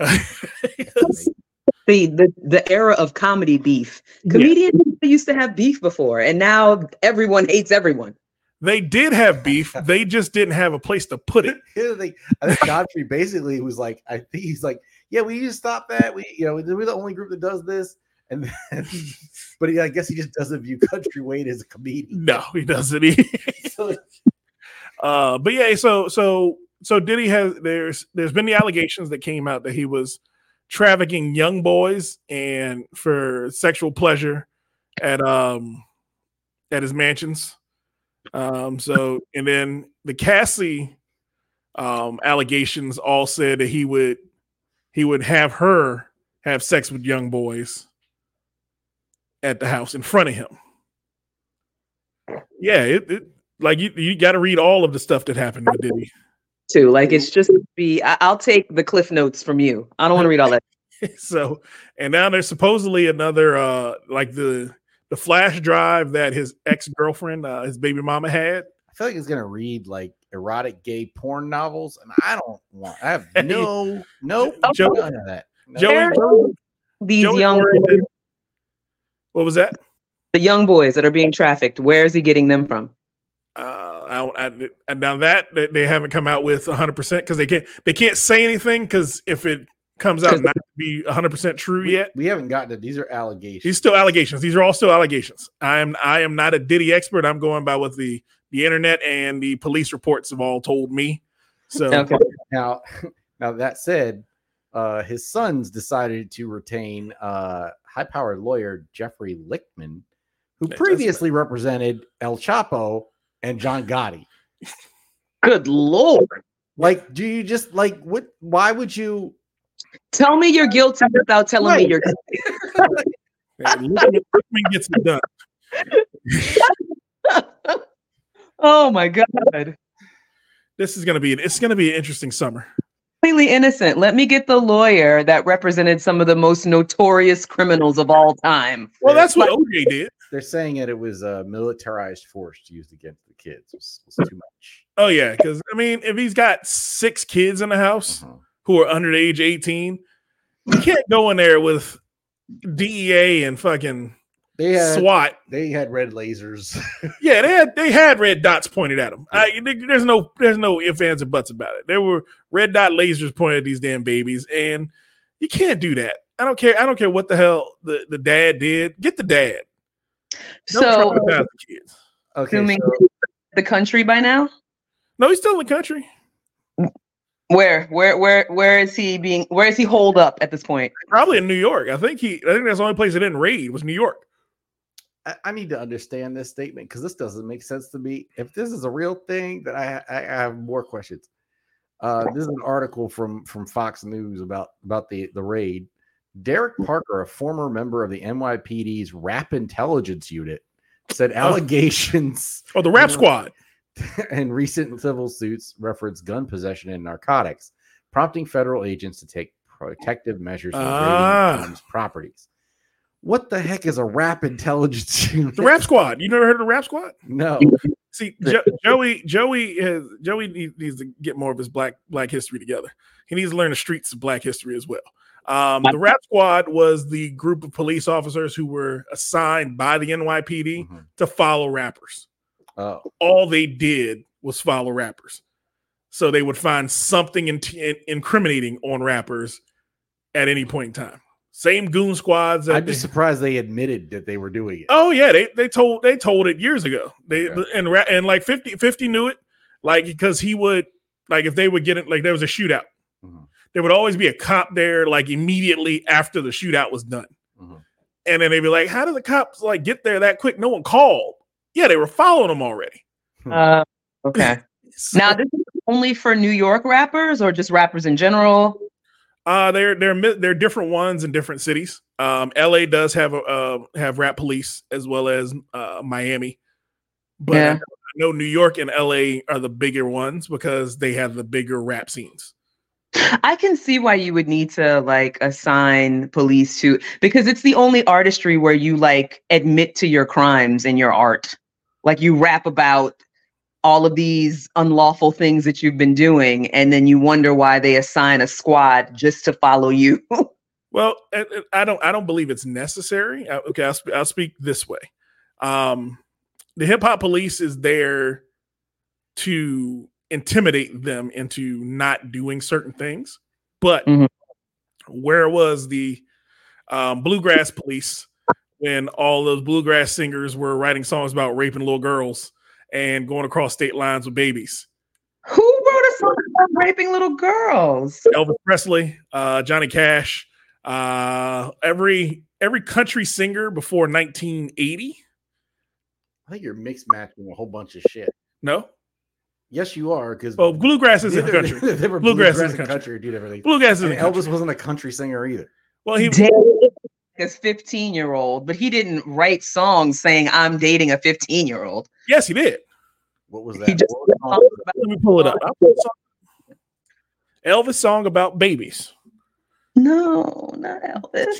See, the, the era of comedy beef. Comedians yeah. used to have beef before, and now everyone hates everyone. They did have beef. They just didn't have a place to put it. Here's the thing. I think Godfrey basically was like, I think he's like, yeah, we need to stop that. We, you know, we're the only group that does this. And then, but he, I guess he just doesn't view Country Wayne as a comedian. No, he doesn't. uh, but yeah, so so so Diddy has there's there's been the allegations that came out that he was trafficking young boys and for sexual pleasure at um at his mansions. Um, so and then the Cassie um allegations all said that he would he would have her have sex with young boys at the house in front of him. Yeah, it, it like you you got to read all of the stuff that happened with Diddy. Too like it's just be. I, I'll take the cliff notes from you. I don't want to read all that. So, and now there's supposedly another uh like the the flash drive that his ex girlfriend, uh, his baby mama had. I feel like he's gonna read like erotic gay porn novels, and I don't want. I have no no Joe, none of that. No. Joey, Joey, These Joey young boys, what was that? The young boys that are being trafficked. Where is he getting them from? Uh, I, I, I, now that they, they haven't come out with one hundred percent because they can't they can't say anything because if it comes out not to be one hundred percent true we, yet, we haven't gotten to these are allegations. These still allegations. These are all still allegations. I am I am not a Diddy expert. I'm going by what the the internet and the police reports have all told me. So okay. now, now that said, uh, his sons decided to retain uh, high-powered lawyer Jeffrey Lichtman, who Yeah, previously represented El Chapo and John Gotti. Good Lord. Like, do you just like what? Why would you tell me you're guilty without telling right. me you're guilty? Yeah, Lichtman, Lichtman gets it done. Oh my God. This is gonna be it's gonna be an interesting summer. Completely innocent. Let me get the lawyer that represented some of the most notorious criminals of all time. Well, that's what O J did. They're saying that it was a militarized force used against the kids. It was, it was too much. Oh yeah, because I mean, if he's got six kids in the house Uh-huh. who are under the age eighteen, you can't go in there with D E A and fucking They had SWAT. they had red lasers. Yeah, they had they had red dots pointed at them. I, there's no there's no ifs, ands, or buts about it. There were red dot lasers pointed at these damn babies, and you can't do that. I don't care. I don't care what the hell the, the dad did. Get the dad. Don't So, traumatize the kids. Okay, assuming so the country by now? No, he's still in the country. Where, where, where, where is he being? Where is he holed up at this point? Probably in New York. I think he. I think that's the only place he didn't raid was New York. I, I need to understand this statement because this doesn't make sense to me. If this is a real thing, then I, I, I have more questions. Uh, this is an article from from Fox News about about the the raid. Derek Parker, a former member of the N Y P D's Rap Intelligence Unit, said allegations Oh, the Rap Squad. and recent civil suits reference gun possession and narcotics, prompting federal agents to take protective measures for Ah. raiding arms properties. What the heck is a Rap Intelligence Unit? The Rap Squad. You never heard of the Rap Squad? No. See, jo- Joey, Joey has Joey need- needs to get more of his black black history together. He needs to learn the streets of black history as well. Um, the Rap Squad was the group of police officers who were assigned by the N Y P D Mhm. to follow rappers. Oh, All they did was follow rappers, so they would find something in- in- incriminating on rappers at any point in time. Same goon squads. that I'm they- just surprised they admitted that they were doing it. Oh yeah, they they told they told it years ago. They Okay. and ra- and like fifty, fifty knew it, like because he would like if they would get it like there was a shootout, Mhm. there would always be a cop there like immediately after the shootout was done, Mhm. and then they'd be like, "How did the cops like get there that quick? No one called." Yeah, they were following them already. Uh, okay. So, Now, this is only for New York rappers or just rappers in general? uh, they're they're mi- they're different ones in different cities. Um, L A does have a uh, have rap police as well as uh, Miami, but Yeah. I know- I know New York and L A are the bigger ones because they have the bigger rap scenes. I can see why you would need to like assign police to, because it's the only artistry where you like admit to your crimes in your art. Like you rap about all of these unlawful things that you've been doing, and then you wonder why they assign a squad just to follow you. Well, I, I don't I don't believe it's necessary. Uh, Okay, I'll, sp- I'll speak this way. Um, the hip hop police is there to intimidate them into not doing certain things, but Mhm. where was the um, bluegrass police when all those bluegrass singers were writing songs about raping little girls and going across state lines with babies? Who wrote a song about raping little girls? Elvis Presley, uh, Johnny Cash, uh, every every country singer before nineteen eighty. I think you're mixed matching a whole bunch of shit. No, Yes, you are, because well, bluegrass is in the country. They were Bluegrass bluegrass is in the the country, dude. Everything. Bluegrass is in And the country. Elvis wasn't a country singer either. Well, he Dated his fifteen year old, but he didn't write songs saying I'm dating a fifteen year old. yes, he did. What was He that? just What was the song? Let me pull it up. I'll pull the song. Elvis song about babies. No, not Elvis.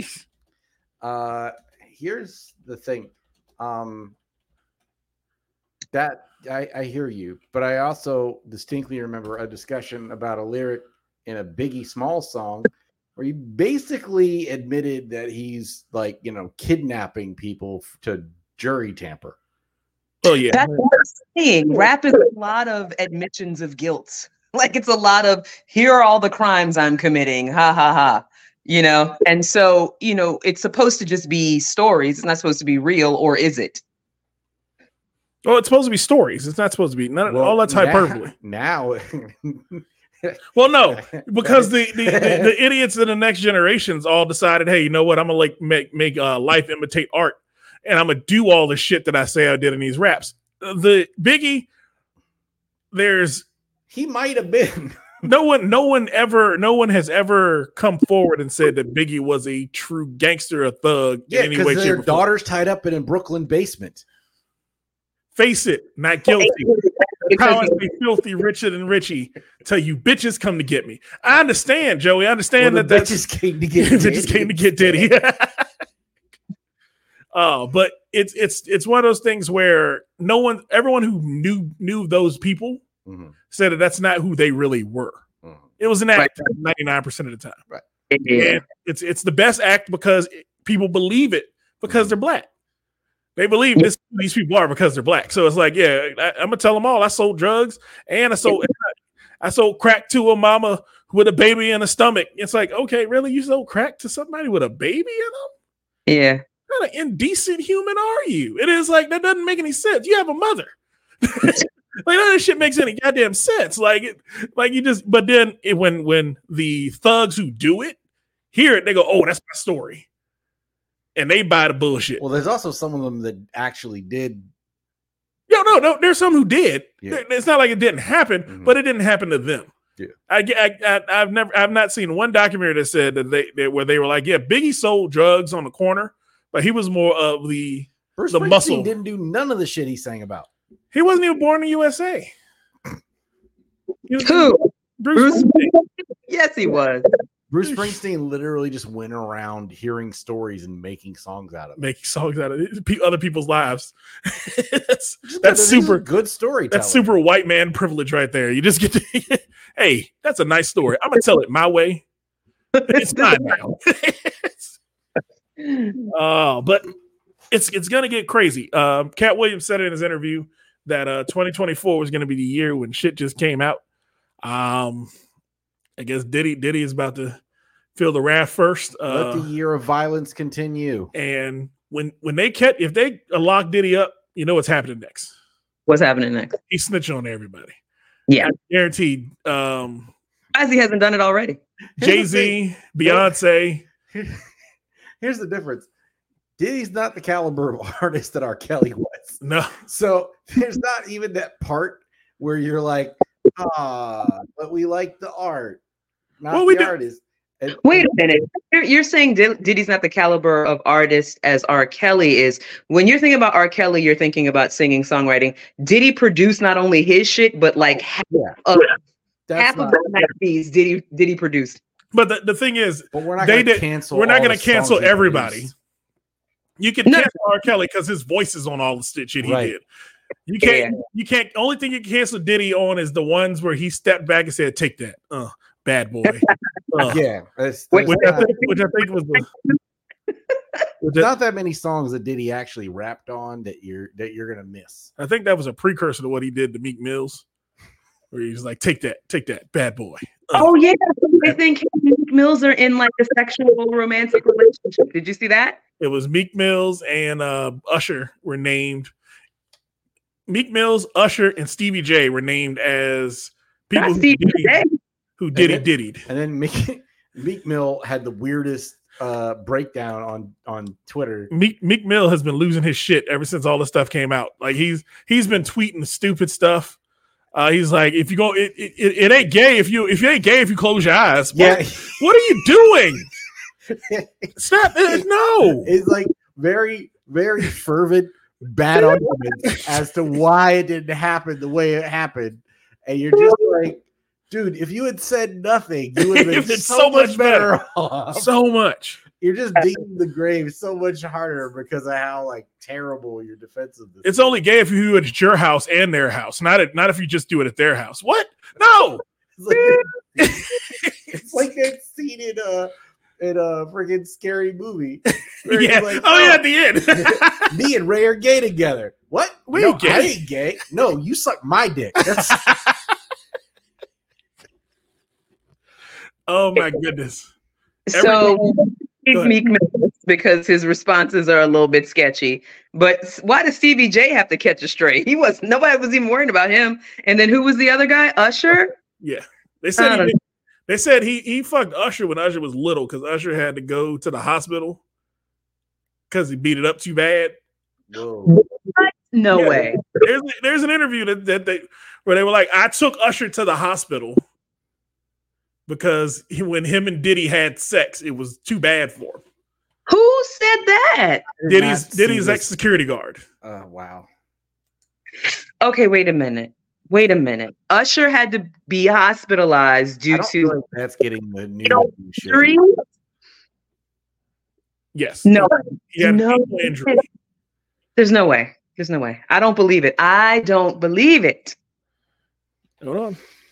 Uh, here's the thing. Um, that I, I hear you, but I also distinctly remember a discussion about a lyric in a Biggie Smalls song where he basically admitted that he's like, you know, kidnapping people f- to jury tamper. Oh yeah, That's what I'm saying. Rap is a lot of admissions of guilt. Like it's a lot of here are all the crimes I'm committing. Ha ha ha. You know, and so, you know, it's supposed to just be stories. It's not supposed to be real, or is it? well, it's supposed to be stories. It's not supposed to be none, Well, all that's now- hyperbole. Now, Well, no, because the, the, the, the idiots in the next generations all decided, hey, you know what? I'm gonna like make make uh, life imitate art, and I'm gonna do all the shit that I say I did in these raps. The Biggie, there's he might have been. no one, no one ever, no one has ever come forward and said that Biggie was a true gangster, a thug Yeah, in any way, because shape, their or form. daughter's tied up in a Brooklyn basement. Face it, not guilty. Because How is they filthy Richard and Richie till you bitches come to get me? I understand, Joey. I understand Well, that the that's bitches came to get bitches came to get Diddy. Uh, but it's it's it's one of those things where no one, everyone who knew knew those people Mhm, said that that's not who they really were. mhm. It was an act ninety-nine percent of the time. yeah. And it's it's the best act because it- people believe it because they're black. They believe this these people are because they're black. So it's like, yeah, I, I'm gonna tell them all. I sold drugs and I sold I sold crack to a mama with a baby in the stomach. It's like, okay, really, you sold crack to somebody with a baby in them? Yeah. What kind of indecent human are you? It is like that doesn't make any sense. You have a mother. Like none of this shit makes any goddamn sense. Like, it, like you just. But then it, when when the thugs who do it hear it, they go, "Oh, that's my story," and they buy the bullshit. Well, there's also some of them that actually did. Yo, no, no. There's some who did. Yeah. It's not like it didn't happen, Mhm. but it didn't happen to them. Yeah. I, I, I, I've never, I've not seen one documentary that said that they, that where they were like, yeah, Biggie sold drugs on the corner, but he was more of the. Bruce The Springsteen muscle. didn't do none of the shit he sang about. He wasn't even born in the U S A. He was- Who? Bruce. Bruce- Springsteen. Yes, he was. Bruce Springsteen literally just went around hearing stories and making songs out of it. Making songs out of it, pe- other people's lives. that's Just that's this is super. good storytelling. That's super white man privilege right there. You just get to, hey, that's a nice story. I'm gonna tell it my way. It's not now. uh, but it's it's gonna get crazy. Um, Cat Williams said in his interview that uh, twenty twenty-four was gonna be the year when shit just came out. Um, I guess Diddy Diddy is about to feel the wrath first. Uh, Let the year of violence continue. And when when they kept, if they lock Diddy up, you know what's happening next. What's happening next? He's snitching on everybody. Yeah, guaranteed. Um, As he hasn't done it already. Jay-Z, Beyonce. Here's the difference. Diddy's not the caliber of artist that R. Kelly was. No. So there's not even that part where you're like, ah, but we like the art, not well, the we do- artist. And, Wait a minute. You're, you're saying Did- Diddy's not the caliber of artist as R. Kelly is. When you're thinking about R. Kelly, you're thinking about singing, songwriting. Diddy produced not only his shit, but like half yeah, of, that's half not, of the nineties Diddy Diddy produced. But the, the thing is, but we're not they gonna did- cancel. we're not all going the to cancel songs he everybody. produced. You can No. cancel R. Kelly because his voice is on all the shit he Right. did. You can't. Yeah. You can't. Only thing you can cancel Diddy on is the ones where he stepped back and said, "Take that, uh, bad boy." Uh, Yeah, it's, Wait, there's which, I not, think, which I think was the. which there's I, not that many songs that Diddy actually rapped on that you're that you're gonna miss. I think that was a precursor to what he did to Meek Mills, where he was like, "Take that, take that, bad boy." Uh, Oh yeah, I think him and Meek Mills are in like a sexual romantic relationship. Did you see that? It was Meek Mills and uh, Usher were named. Meek Mills, Usher, and Stevie J were named as people Not who Stevie diddy, J. who diddy then- diddied. And then Meek, Meek Mill had the weirdest uh, breakdown on on Twitter. Meek Meek Mill has been losing his shit ever since all this stuff came out. Like he's he's been tweeting stupid stuff. Uh, he's like, if you go, it, it, it ain't gay if you if you ain't gay if you close your eyes. What, Yeah, what are you doing? Stop it! No. it's like very very fervent bad arguments as to why it didn't happen the way it happened, and you're just like, dude, if you had said nothing, you would have been It's so, so much much better, better. off. So much. You're just digging the grave so much harder because of how like terrible your defensiveness. It's is. only gay if you do it at your house and their house, not at, not if you just do it at their house. What? No. It's like, it's like that scene in a in a freaking scary movie. where Yeah. he's like, oh yeah, at the end. me and Ray are gay together. What? We no, ain't gay. I ain't gay. No, you suck my dick. That's Oh my goodness. So he's Go ahead. Meek Mill because his responses are a little bit sketchy. But s- why does Stevie J have to catch a stray? He was nobody was even worrying about him. And then who was the other guy? Usher. Yeah. They I said don't he, they said he he fucked Usher when Usher was little because Usher had to go to the hospital because he beat it up too bad. whoa. No Yeah. way. There's there's an interview that, that they where they were like, I took Usher to the hospital because he, when him and Diddy had sex, it was too bad for him. Who said that? Diddy's Not Diddy's see ex security guard. this- Uh, wow. Okay, wait a minute. Wait a minute. Usher had to be hospitalized I due don't feel to like that's getting the new No, shit. injury. Yes. No, He had no. an ankle injury. there's no way. There's no way. I don't believe it. I don't believe it. Hold on.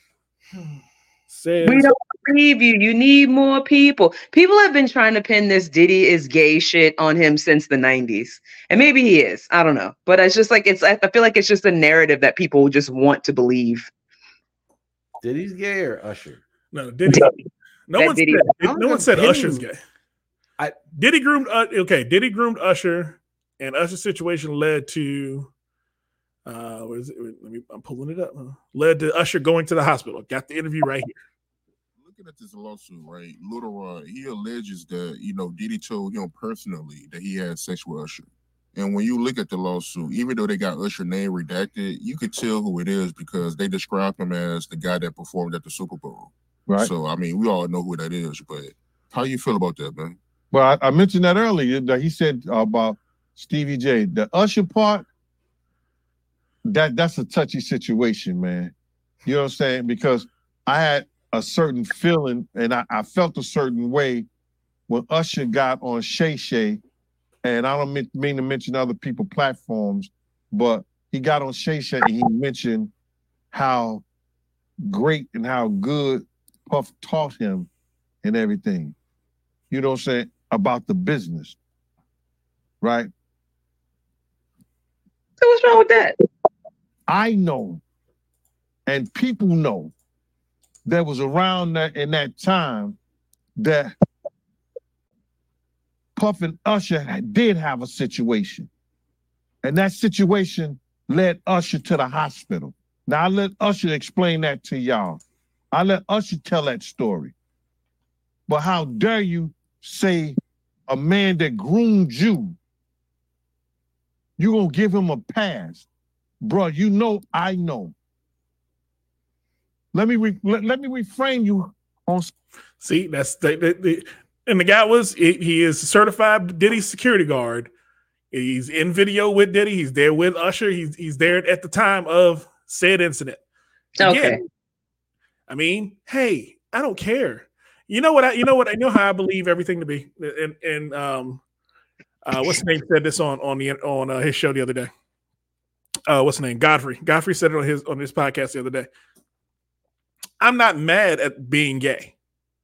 Says We don't believe you. You need more people. People have been trying to pin this Diddy is gay shit on him since the nineties. And maybe he is. I don't know. But it's just like, it's, I I feel like it's just a narrative that people just want to believe. Diddy's gay or Usher? no Diddy. No That one Diddy- said, I'm no one not said pinning- Usher's gay. I- Diddy groomed uh, okay, Diddy groomed Usher, and Usher's situation led to uh what is it? Let me I'm pulling it up. Huh? Led to Usher going to the hospital. Got the interview right here. Looking at this lawsuit, right? Little Rod, he alleges that, you know, Diddy told him personally that he had sex with Usher. And when you look at the lawsuit, even though they got Usher name redacted, you could tell who it is because they describe him as the guy that performed at the Super Bowl. Right. So, I mean, we all know who that is, but how you feel about that, man? Well, I, I mentioned that earlier that he said about Stevie J. The Usher part, that that's a touchy situation, man. You know what I'm saying? Because I had a certain feeling and I, I felt a certain way when Usher got on Shay Shay, and I don't mean, mean to mention other people platforms, but he got on Shay Shay and he mentioned how great and how good Puff taught him and everything. You know what I'm saying? About the business. Right? So what's wrong with that? I know, and people know, that was around that in that time that Puff and Usher did have a situation. And that situation led Usher to the hospital. Now, I let Usher explain that to y'all. I let Usher tell that story. But how dare you say a man that groomed you, you gonna give him a pass? Bro, you know I know. Let me re- let, let me reframe you on. See, that's the, the, the and the guy was he, he is a certified Diddy security guard. He's in video with Diddy. He's there with Usher. He's he's there at the time of said incident. Again, Okay. I mean, hey, I don't care. You know what? I you know what? I know how I believe everything to be. And and um, uh, what's the name said this on on the on uh, his show the other day. Uh, what's the name? Godfrey. Godfrey said it on his on his podcast the other day. I'm not mad at being gay.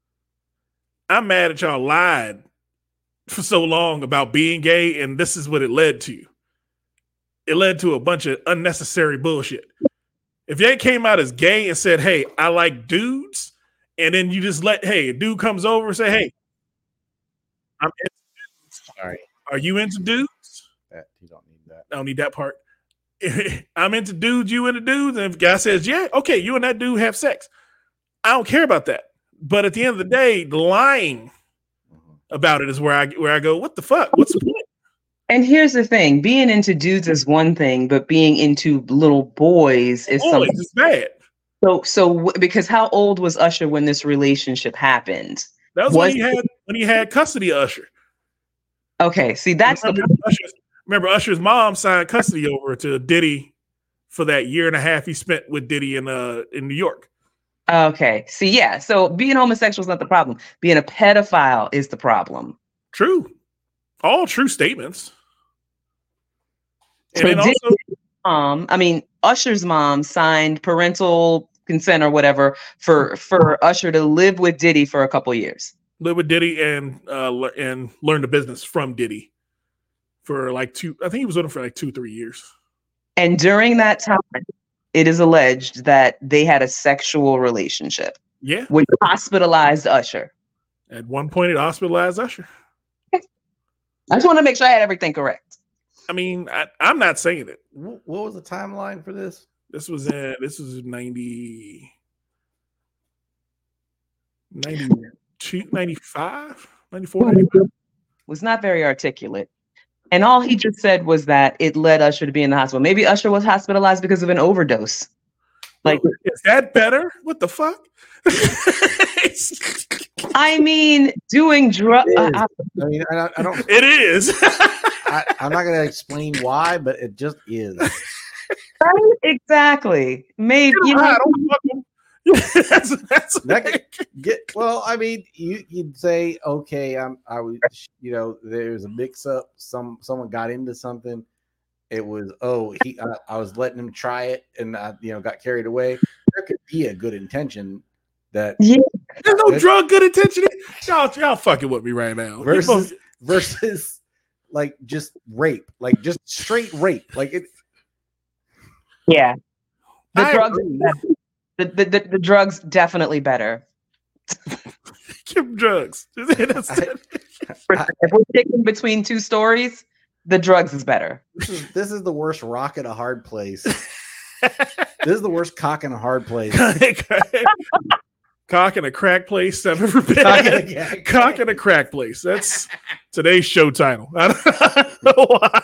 I'm mad at y'all lied for so long about being gay, and this is what it led to. It led to a bunch of unnecessary bullshit. If they came out as gay and said, "Hey, I like dudes," and then you just let, hey, a dude comes over and say, "Hey, I'm into dudes." All right. Are you into dudes? That you don't need that. I don't need that part. I'm into dudes, you into dudes. And if a guy says, yeah, okay, you and that dude have sex. I don't care about that. But at the end of the day, the lying about it is where I where I go, what the fuck? What's the point? And here's the thing: being into dudes is one thing, but being into little boys is Boys, something. it's bad. So, so w- because how old was Usher when this relationship happened? That was, Was- when he had when he had custody of Usher. Okay, see, that's remember, the Usher's, remember Usher's mom signed custody over to Diddy for that year and a half he spent with Diddy in uh in New York. okay. See, yeah. So being homosexual is not the problem. Being a pedophile is the problem. True, all true statements. And So then Diddy's also, mom, I mean, Usher's mom signed parental consent or whatever for for Usher to live with Diddy for a couple years. live with Diddy and uh le- and learn the business from Diddy for like two. I think he was with him for like two, three years. And during that time, it is alleged that they had a sexual relationship, Yeah, which hospitalized Usher. at one point it hospitalized Usher. I just want to make sure I had everything correct. I mean, I, I'm not saying it. Wh- What was the timeline for this? This was in this was ninety, ninety-two, ninety-five, ninety-four, ninety-five. Was not very articulate. And all he just said was that it led Usher to be in the hospital. Maybe Usher was hospitalized because of an overdose. Like, Is that better? What the fuck? I mean, doing drugs. It is. I mean, I, don't- I don't. It is. I, I'm not going to explain why, but it just is. Right? Exactly. Maybe you know. I don't fuck them. that's, that's That could get well. I mean, you you'd say, okay, I'm. I was, you know, there's a mix up. Some someone got into something. It was oh he. I, I was letting him try it, and I you know got carried away. There could be a good intention that Yeah. There's no drug good intention. Y'all, y'all fucking with me right now. versus versus like just rape, like just straight rape, like it. Yeah. The I drugs. agree. The, the, the, the drugs definitely better. Give them drugs. That's- I- If we're picking between two stories, the drugs is better. This is this is the worst rock in a hard place. This is the worst cock in a hard place. Cock in a crack place I've ever been. Cock in a- at. yeah. Cock in a crack place. That's today's show title. I don't, I don't know why.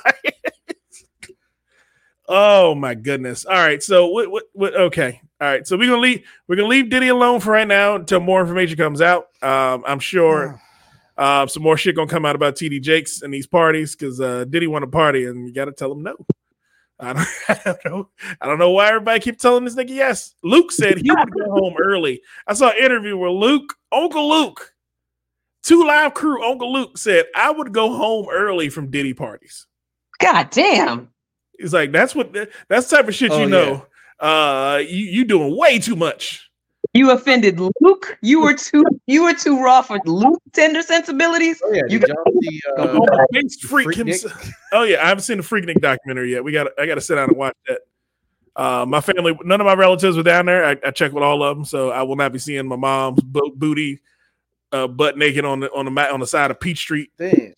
Oh my goodness! All right, so what? What? what okay, all right. So we're gonna leave. We're gonna leave Diddy alone for right now until more information comes out. Um, I'm sure uh, some more shit gonna come out about T D Jakes and these parties because uh, Diddy want to party and you got to tell him no. I don't, I don't know. I don't know why everybody keep telling this nigga yes. Luke said he would go home early. I saw an interview where Luke, Uncle Luke, Two Live Crew, Uncle Luke said I would go home early from Diddy parties. God damn. He's like, that's what that's the type of shit Oh, you know. Uh, you you doing way too much. You offended Luke. You were too you were too raw for Luke's tender sensibilities. Oh yeah, You did y'all see, uh, Oh, uh, Face freak Freaknik? himself. Oh yeah, I haven't seen the Freaknik documentary yet. We got I got to sit down and watch that. Uh, my family, none of my relatives were down there. I, I checked with all of them, so I will not be seeing my mom's bo- booty, uh, butt naked on the on the mat on the side of Peach Street. They didn't show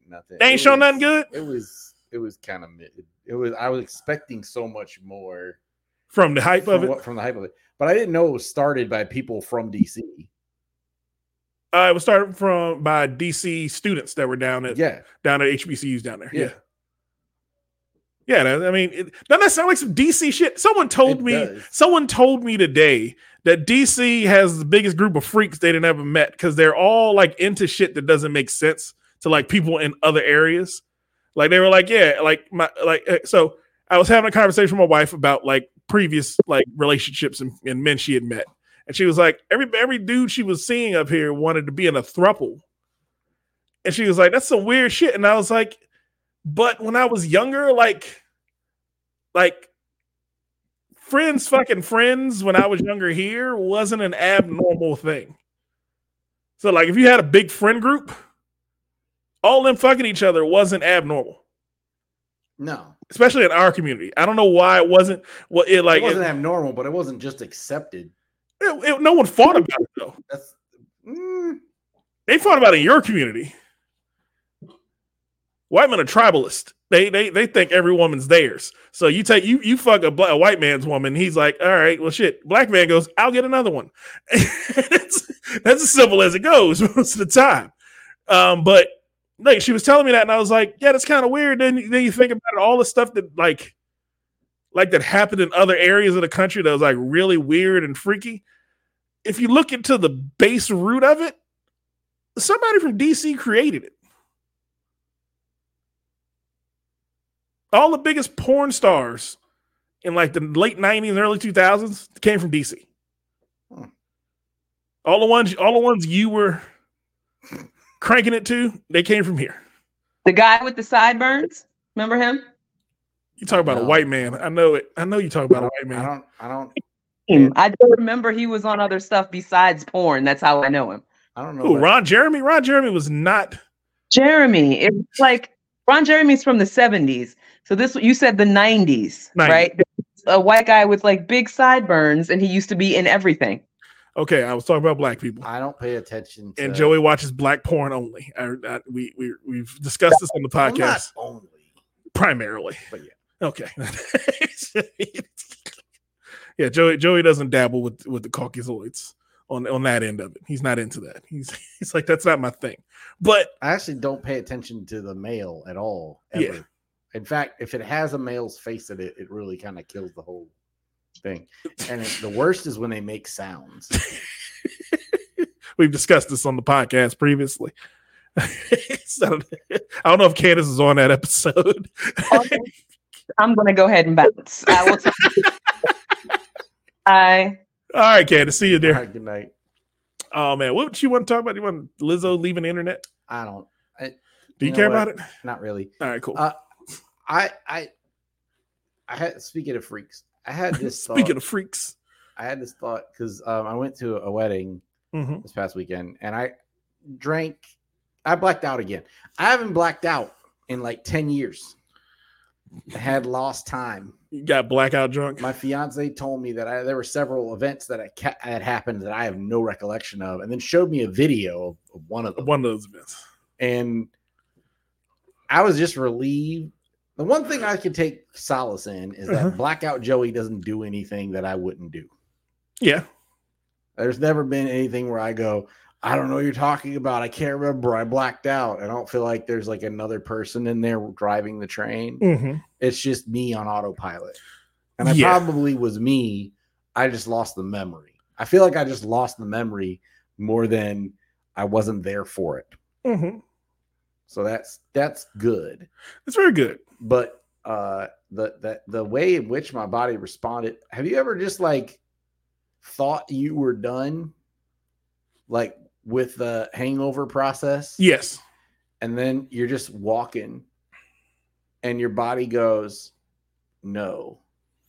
nothing. They ain't It showing was- nothing good It was it was kind of it was I was expecting so much more from the hype from of it. what, from the hype of it, but I didn't know it was started by people from D C. Uh, it was started from by D C students that were down at Yeah, down at H B C Us down there. Yeah. Yeah. Yeah, that- I mean, it, doesn't that sound like some D C shit? Someone told It me, does. someone told me today that D C has the biggest group of freaks they'd ever met because they're all like into shit that doesn't make sense to like people in other areas. Like they were like, yeah, like my like uh, so I was having a conversation with my wife about like previous like relationships and, and men she had met, and she was like, every every dude she was seeing up here wanted to be in a throuple, and she was like, that's some weird shit, and I was like. But when I was younger, like, like friends fucking friends when I was younger here wasn't an abnormal thing. So, like, if you had a big friend group, all them fucking each other wasn't abnormal, no, especially in our community. I don't know why it wasn't. Well, it like it wasn't it- abnormal, but it wasn't just accepted. it- it- no one fought about it though. That's mm, They fought about it in your community. White men are tribalist. They they they think every woman's theirs. So you take you you fuck a, black, a white man's woman. He's like, all right, well, shit. Black man goes, I'll get another one. that's, that's as simple as it goes most of the time. Um, but like she was telling me that, and I was like, yeah, that's kind of weird. Then then you think about it, all the stuff that like like that happened in other areas of the country that was like really weird and freaky. If you look into the base root of it, somebody from D C created it. All the biggest porn stars in like the late nineties and early two thousands came from D C. Hmm. All the ones, all the ones you were cranking it to, they came from here. The guy with the sideburns, remember him? You talk about a No. white man. I know it. I know you talk about a white I man. don't I don't Him. I don't remember he was on other stuff besides porn. That's how I know him. I don't know. Who, what- Ron Jeremy? Ron Jeremy was not. Jeremy. It was like Ron Jeremy's from the seventies. So this you said the nineties, nineties. right? A white guy with like big sideburns, and he used to be in everything. Okay, I was talking about black people. I don't pay attention to And Joey watches black porn only. I, I, we we we've discussed this on the Well, not podcast only, primarily. but yeah. Okay. Yeah, Joey Joey doesn't dabble with with the Caucasoids on on that end of it. He's not into that. He's he's like, that's not my thing. But I actually don't pay attention to the male at all. Ever. Yeah. In fact, if it has a male's face in it, it really kind of kills the whole thing. And it, the worst is when they make sounds. we've discussed this on the podcast previously. So, I don't know if Candace is on that episode. Okay. I'm gonna go ahead and bounce. I will. Tell you. I All right, Candace, see you All there. right, good night. Oh man, what would you want to talk about? You want Lizzo leaving the internet? I don't. I, Do you, You know care what? about it? not really. All right, cool. Uh, I I I had speaking of freaks, I had this Speaking thought, of freaks. I had this thought because um, I went to a wedding Mhm. this past weekend and I drank. I blacked out again. I haven't blacked out in like ten years. I had lost time. You got blackout drunk. My fiance told me that I, there were several events that I ca- had happened that I have no recollection of, and then showed me a video of, of one of them. One of those events. And I was just relieved. The one thing I could take solace in is that Uh-huh. Blackout Joey doesn't do anything that I wouldn't do. Yeah. There's never been anything where I go, I don't know what you're talking about. I can't remember. I blacked out. I don't feel like there's like another person in there driving the train. Mm-hmm. It's just me on autopilot. And I Yeah. probably was me. I just lost the memory. I feel like I just lost the memory more than I wasn't there for it. Mm-hmm. So that's that's good. It's very good. But uh the the the way in which my body responded, have you ever just like thought you were done like with the hangover process? Yes. And then you're just walking and your body goes, no.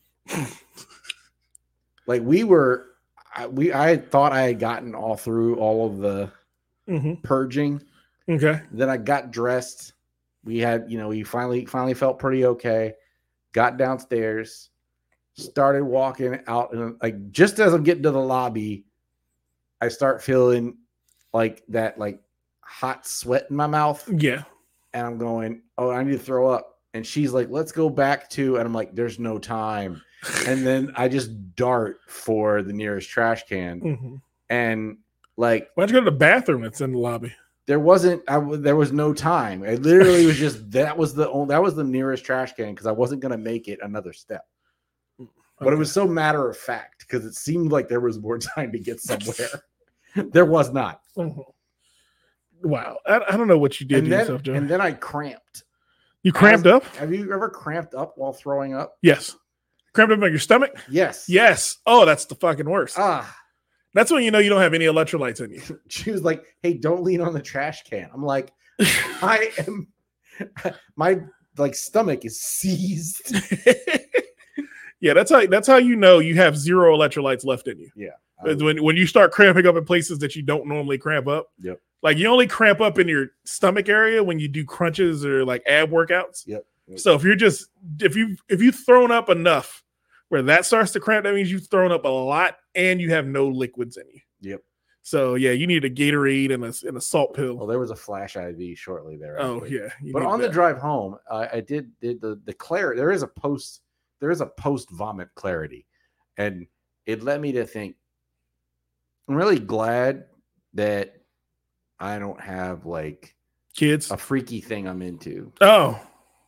Like we were I, we I thought I had gotten all through all of the Mm-hmm. purging. Okay. Then I got dressed. We had, you know, we finally finally felt pretty okay. Got downstairs, started walking out, and like just as I'm getting to the lobby, I start feeling like that like hot sweat in my mouth. Yeah. and I'm going, oh, I need to throw up. And she's like, let's go back to, and I'm like, there's no time. And then I just dart for the nearest trash can. Mm-hmm. And like, why'd you go to the bathroom that's in the lobby? There wasn't, I, there was no time. It literally was just, that was the only, that was the nearest trash can because I wasn't going to make it another step. Okay. But it was so matter of fact because it seemed like there was more time to get somewhere. There was not. Mm-hmm. Wow. I, I don't know what you did and to then, yourself, Joe. And then I cramped. You cramped As, up? Have you ever cramped up while throwing up? Yes. Cramped up on your stomach? Yes. Yes. Oh, that's the fucking worst. Ah. That's when you know you don't have any electrolytes in you. She was like, hey, don't lean on the trash can. I'm like, I am, my like stomach is seized. Yeah, that's how that's how you know you have zero electrolytes left in you. Yeah. Um, when when you start cramping up in places that you don't normally cramp up. Yep. Like you only cramp up in your stomach area when you do crunches or like ab workouts. Yep. yep. So if you're just if you if you've thrown up enough where that starts to cramp, that means you've thrown up a lot and you have no liquids in you. Yep. So yeah, you need a Gatorade and a and a salt pill. Well, there was a flash I V shortly there. Oh yeah. But on that. the drive home, uh, I did did the the clarity. There is a post. There is a post vomit clarity, and it led me to think. I'm really glad that I don't have like kids, a freaky thing I'm into. Oh,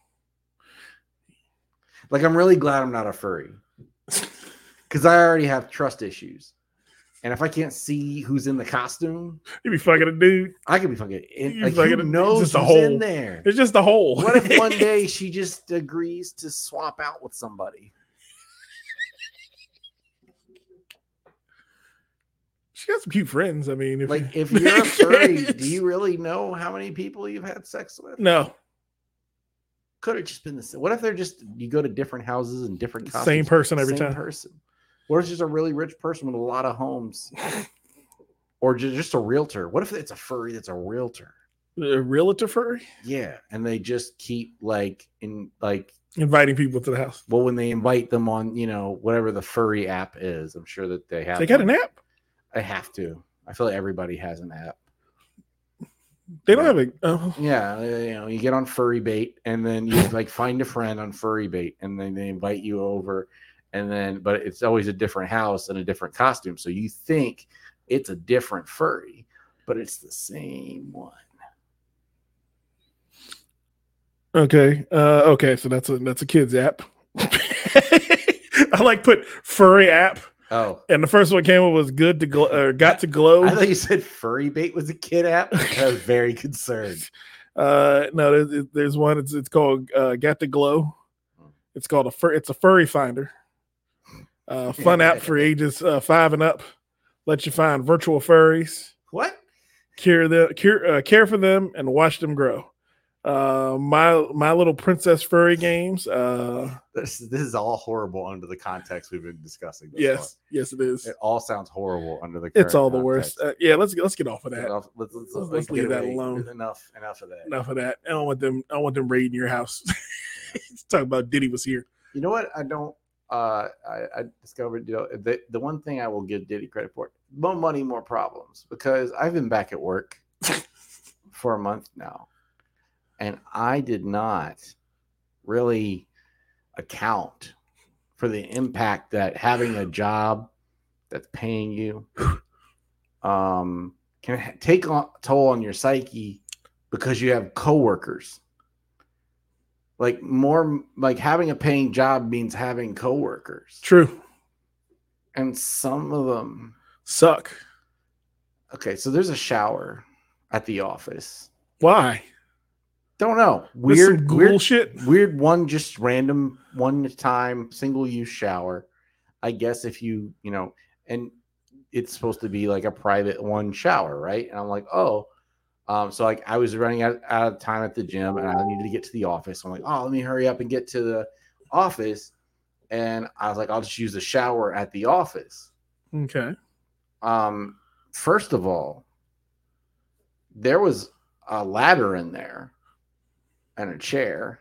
like I'm really glad I'm not a furry. Because I already have trust issues. And if I can't see who's in the costume, you be fucking a dude. I could be fucking in, like fucking who knows just a who's hole in there. It's just a hole. What if one day she just agrees to swap out with somebody? She got some cute friends. I mean, if like you... if you're a furry, do you really know how many people you've had sex with? No. Could have just been the same. What if they're just you go to different houses and different costumes, same person every same time? Person. Or it's just a really rich person with a lot of homes, or just a realtor. What if it's a furry that's a realtor? A realtor furry? Yeah, and they just keep like in like inviting people to the house. Well, when they invite them on, you know, whatever the furry app is, I'm sure that they have. They got one. an app. I have to. I feel like everybody has an app. They don't have a. Oh. Yeah, you know, you get on Furry Bait, and then you like find a friend on Furry Bait, and then they invite you over. And then, but it's always a different house and a different costume. So you think it's a different furry, but it's the same one. Okay. Uh, okay. So that's a that's a kid's app. I like put furry app. Oh, and the first one came up was good to glow, or got to glow. I thought you said Furry Bait was a kid app. I was very concerned. Uh, no, there's, there's one. It's it's called uh, Got to Glow. It's called a fur. It's a furry finder. Uh, fun app for ages uh, five and up. Let you find virtual furries. What? Care them, care, uh, care for them, and watch them grow. Uh, my my little princess furry games. Uh, this this is all horrible under the context we've been discussing. Yes, far. yes, it is. It all sounds horrible under the. It's all context. the worst. Uh, yeah, let's let's get off of that. Off, let's, let's, let's, let's leave that away. alone. Enough, enough of that. Enough of that. I don't want them. I don't want them raiding your house. Talk about Diddy was here. You know what? I don't. Uh, I, I discovered, you know, the, the one thing I will give Diddy credit for: more money, more problems. Because I've been back at work for a month now, and I did not really account for the impact that having a job that's paying you um, can ha- take a toll on your psyche because you have coworkers. Like more like having a paying job means having coworkers. True. And some of them suck. Okay, so there's a shower at the office. Why? Don't know. Weird weird shit. Weird one, just random one time single use shower. I guess if you, you know, and it's supposed to be like a private one shower, right? And I'm like, oh. Um, so like I was running out, out of time at the gym and I needed to get to the office. I'm like, oh, let me hurry up and get to the office. And I was like, I'll just use the shower at the office. Okay. Um, first of all, there was a ladder in there and a chair.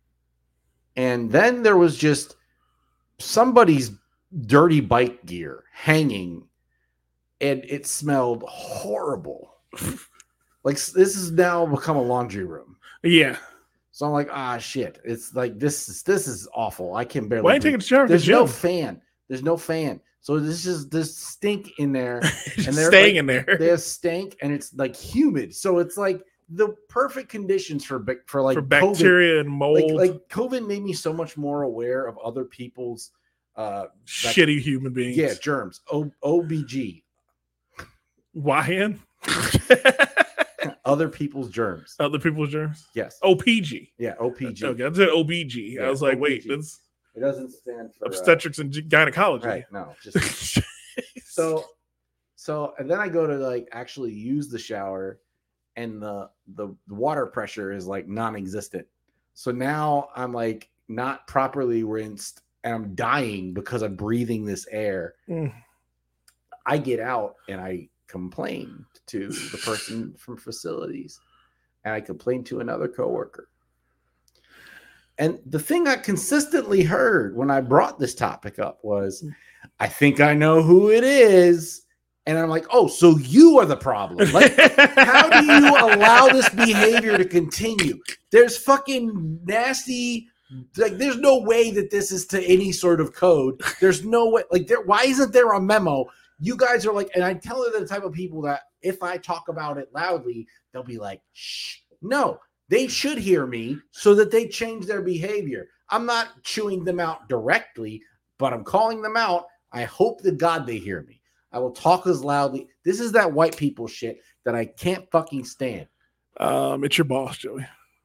And then there was just somebody's dirty bike gear hanging, and it smelled horrible. Like this has now become a laundry room. Yeah. So I'm like, ah, shit. It's like this is this is awful. I can barely. Why ain't breathe. taking a shower? at the There's no gym? fan. There's no fan. So this is this stink in there, Just and they're staying like, in there There's stink, and it's like humid. So it's like the perfect conditions for bac- for like for COVID. bacteria and mold. Like, like COVID made me so much more aware of other people's uh like- shitty human beings. yeah germs. O O B G. Y N? Other people's germs. Other people's germs? Yes. O P G. Yeah. O P G. Okay, I said O B G. I Yeah, was like, wait, O P G. that's It doesn't stand for uh, obstetrics and gynecology. right. No. Just so so and then I go to like actually use the shower, and the the, the water pressure is like non-existent. So now I'm like not properly rinsed, and I'm dying because I'm breathing this air. Mm. I get out and I complain to the person from facilities, and I complain to another coworker. And the thing I consistently heard when I brought this topic up was, I think I know who it is. And I'm like, oh, so you are the problem. Like, how do you allow this behavior to continue? There's fucking nasty, like, there's no way that this is to any sort of code. There's no way, like, there, why isn't there a memo? You guys are like, and I tell you the type of people that if I talk about it loudly, they'll be like, shh. No, they should hear me so that they change their behavior. I'm not chewing them out directly, but I'm calling them out. I hope to God they hear me. I will talk as loudly. This is that white people shit that I can't fucking stand. Um, it's your boss, Joey.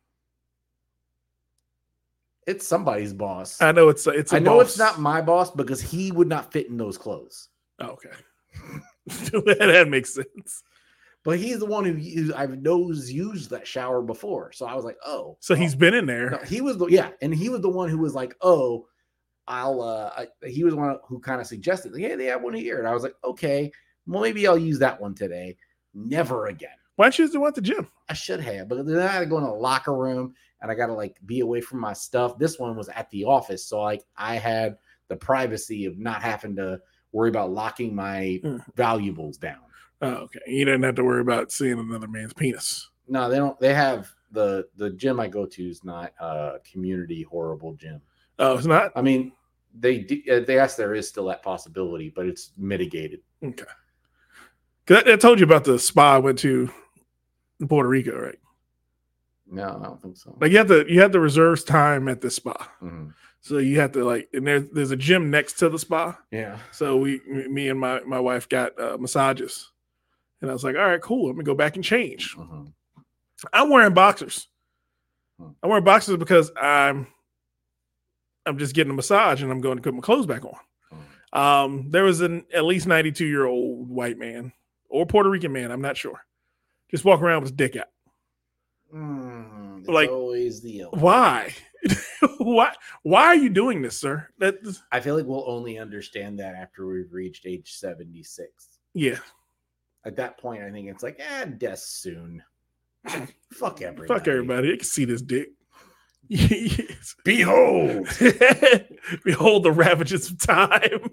It's somebody's boss. I know it's it's. A I know boss. it's not my boss because he would not fit in those clothes. Oh, okay, that, that makes sense. But he's the one who used, I knows used that shower before. So I was like, oh. So oh. he's been in there. No, he was the yeah, and he was the one who was like, oh, I'll. uh I, He was the one who kind of suggested, like, hey, they have one here, and I was like, okay, well, maybe I'll use that one today. Never again. Why don't you just do it at the gym? I should have, but then I had to go in the locker room, and I got to like be away from my stuff. This one was at the office, so like I had the privacy of not having to worry about locking my Mm. valuables down. Oh, okay. You didn't have to worry about seeing another man's penis. No, they don't. They have the the gym I go to is not a community horrible gym. Oh, it's not? I mean, they d- uh, they asked there is still that possibility, but it's mitigated. Okay. Because I, I told you about the spa I went to in Puerto Rico, right? No, I don't think so. Like you have to you have to reserve time at the spa. Mhm. So you have to like, and there's there's a gym next to the spa. Yeah. So we, me and my my wife got uh, massages, and I was like, all right, cool. I'm gonna go back and change. Mhm. I'm wearing boxers. Hmm. I'm wearing boxers because I'm I'm just getting a massage and I'm going to put my clothes back on. Hmm. Um, there was an at least ninety-two year old white man or Puerto Rican man, I'm not sure, just walking around with his dick out. Mm, it's Like, always the ill. Why? why? Why are you doing this, sir? That I feel like we'll only understand that after we've reached age seventy-six. yeah. At that point, I think it's like, eh, death soon. Fuck everybody. Fuck everybody. You can see this dick. Yes. Behold. Behold the ravages of time.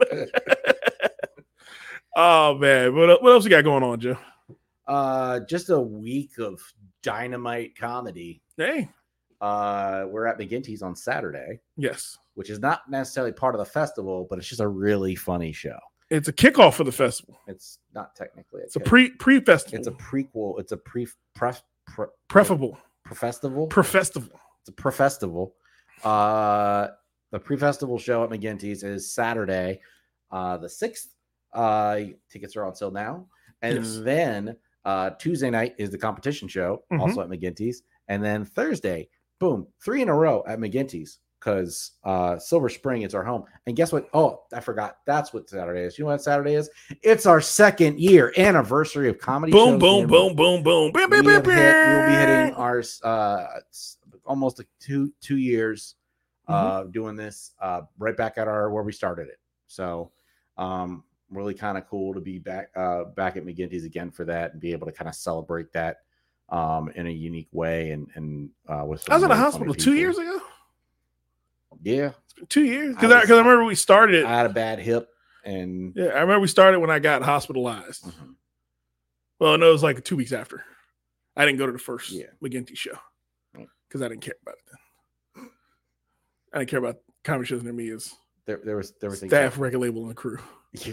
Oh man, what what else you got going on, Joe? Uh, just a week of dynamite comedy. Hey, Uh, we're at McGinty's on Saturday, yes, which is not necessarily part of the festival, but it's just a really funny show. it's a kickoff for the festival. It's not technically It's a pre pre festival. It's a prequel. It's a pre pre pre prefable festival. pre festival. It's a pre festival. Uh, the pre festival show at McGinty's is Saturday, uh, the sixth. Uh, tickets are on sale now, and Yes. then uh, Tuesday night is the competition show, Mhm. also at McGinty's, and then Thursday, boom, three in a row at McGinty's because uh, Silver Spring is our home. And guess what? Oh, I forgot. That's what Saturday is. You know what Saturday is? It's our second year anniversary of comedy. Boom, shows boom, in- boom, boom, boom. Bam, bam, we bam, have hit- we'll be bam. hitting our uh, it's almost like two two years uh, doing this uh, right back at our where we started it. So um, really kind of cool to be back uh, back at McGinty's again for that and be able to kind of celebrate that um, in a unique way and and uh, with. I was in the some really hospital funny two people. years ago. Yeah, It's been two years I because I, was- because I remember we started it. I had a bad hip and. Yeah, I remember we started when I got hospitalized. Mhm. Well, no, it was like two weeks after. I didn't go to the first Yeah. McGinty show Right. because I didn't care about it then. I didn't care about comedy shows near me as There, there was there was things staff, that- record label, and crew.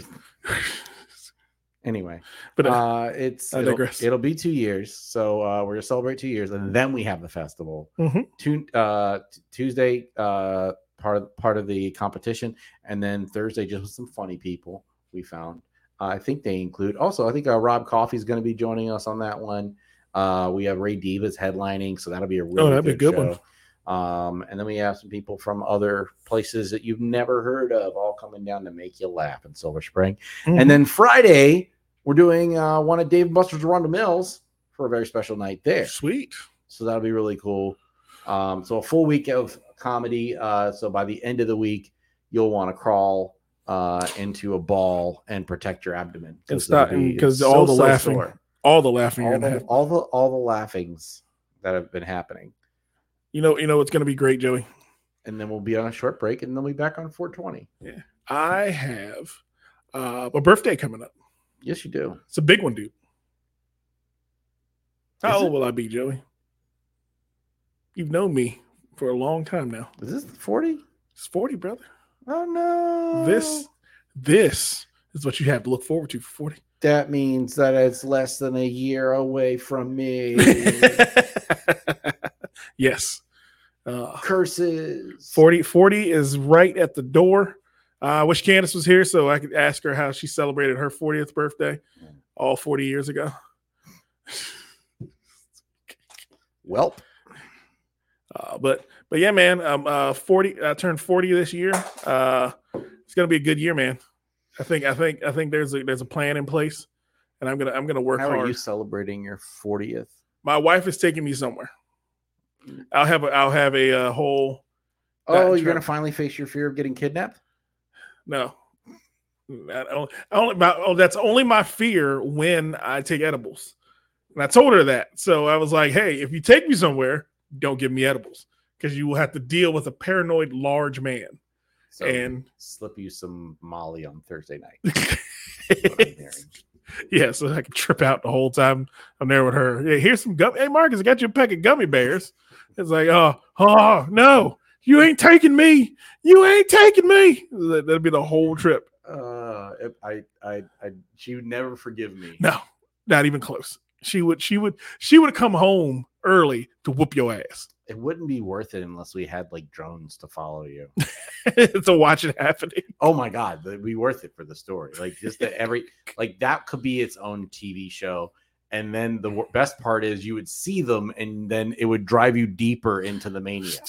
Anyway, But uh, uh, it's I it'll, digress. it'll be two years, so uh, we're gonna celebrate two years, and then we have the festival. Mhm. Tu- uh, t- Tuesday, uh, part of part of the competition, and then Thursday just with some funny people we found. Uh, I think they include also. I think uh, Rob Coffey is going to be joining us on that one. Uh, we have Ray Divas headlining, so that'll be a really Oh, that'd be a good, good one. show. Um, and then we have some people from other places that you've never heard of, all coming down to make you laugh in Silver Spring. Mhm. And then Friday, we're doing uh, one of Dave and Buster's Arundel Mills for a very special night there. Sweet. So that'll be really cool. Um, so a full week of comedy. Uh, so by the end of the week, you'll want to crawl uh, into a ball and protect your abdomen. And stop it'll be- because it's all so, the so laughing, sore. all the laughing you're all gonna the, have. all the all the laughings that have been happening. You know, you know what's gonna be great, Joey. And then we'll be on a short break, and then we'll be back on four twenty. I have uh, a birthday coming up. Yes, you do. It's a big one, dude. How Is old it? will I be, Joey? You've known me for a long time now. Is this forty? It's forty, brother. Oh no! This, this is what you have to look forward to for forty. That means that it's less than a year away from me. Yes. Uh, Curses. forty, forty is right at the door. Uh, I wish Candace was here so I could ask her how she celebrated her fortieth birthday all forty years ago. Welp. Uh, but but yeah, man, um, uh, forty. I turned forty this year. Uh, it's gonna be a good year, man. I think I think I think there's a there's a plan in place, and I'm gonna I'm gonna work How hard. are you celebrating your fortieth? My wife is taking me somewhere. I'll have a I'll have a uh, whole. Oh, That you're trip. gonna finally face your fear of getting kidnapped? No, I don't- I only my, oh, that's only my fear when I take edibles. And I told her that. So I was like, hey, if you take me somewhere, don't give me edibles because you will have to deal with a paranoid large man. So And slip you some Molly on Thursday night. That's what I'm hearing. yeah, so I can trip out the whole time I'm there with her. Yeah, here's some gum. Hey, Marcus, I got you a pack of gummy bears. It's like, oh, oh, no, you ain't taking me. You ain't taking me. That- That'd be the whole trip. Uh, if I, I, I, she would never forgive me. No, not even close. She would, she would, she would come home early to whoop your ass. It wouldn't be worth it unless we had like drones to follow you. To watch it happening. Oh my god, that'd be worth it for the story. Like just that every like that could be its own T V show. And then the wor- best part is you would see them, and then it would drive you deeper into the mania.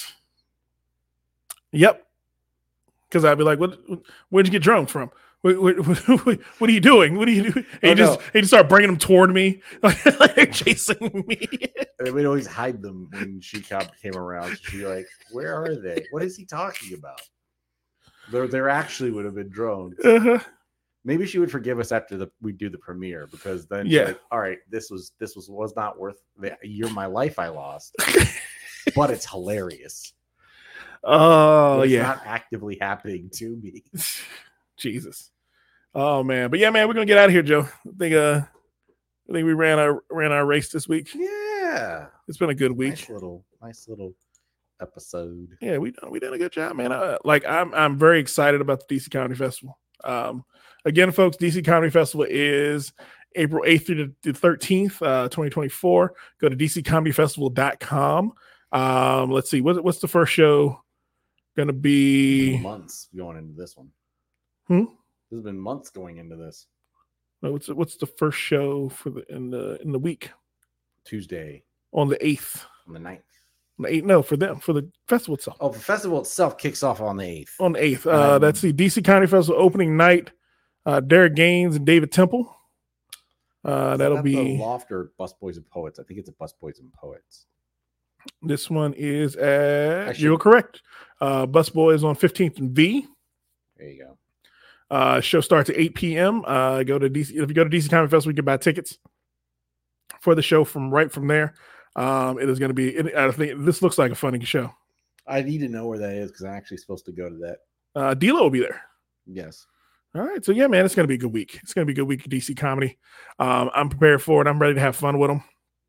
Yep. Because I'd be like, "What? Where'd you get drones from? What, what, what, what are you doing? What are you doing?" And Oh, he just no. he just start bringing them toward me, like they're chasing me. And we'd always hide them when she came came around. She'd be like, "Where are they? What is he talking about?" There, there actually would have been drones. Uh-huh. Maybe she would forgive us after the we do the premiere, because then she's Yeah. like, all right, this was this was was not worth the year of my life I lost, but it's hilarious. Oh But it's yeah, not actively happening to me. Jesus. Oh man, but yeah, man, we're gonna get out of here, Joe. I think uh, I think we ran our ran our race this week. Yeah, It's been a good week. nice little nice little episode. Yeah, we done we did a good job, man. Uh, like I'm I'm very excited about the D C Comedy Festival. Um, again, folks, D C Comedy Festival is April eighth through the thirteenth, uh, twenty twenty-four. Go to d c comedy festival dot com. Um, let's see, what, what's the first show gonna be? Months going into this one. Hmm? There's been months going into this. What's what's the first show for the in the in the week Tuesday on the eighth? on the ninth. On the eighth, no, for them for the festival itself. Oh, the festival itself kicks off on the eighth. On the eighth, uh, Um, that's the D C Comedy Festival opening night. Uh, Derek Gaines and David Temple. Uh, Is that'll that be the Loft or Bus Boys and Poets. I think it's a Bus Boys and Poets. this one is at Actually- you're correct. Uh, Bus Boys on fifteenth and V. There you go. Uh, show starts at eight p.m. Uh, go to D C. If you go to D C Comedy Festival, you can buy tickets for the show from right from there. Um, it is going to be. It, I think this looks like a funny show. I need to know where that is because I'm actually supposed to go to that. Uh, D-Lo will be there. Yes. All right, so yeah, man, it's going to be a good week. It's going to be a good week of D C comedy. Um, I'm prepared for it. I'm ready to have fun with them.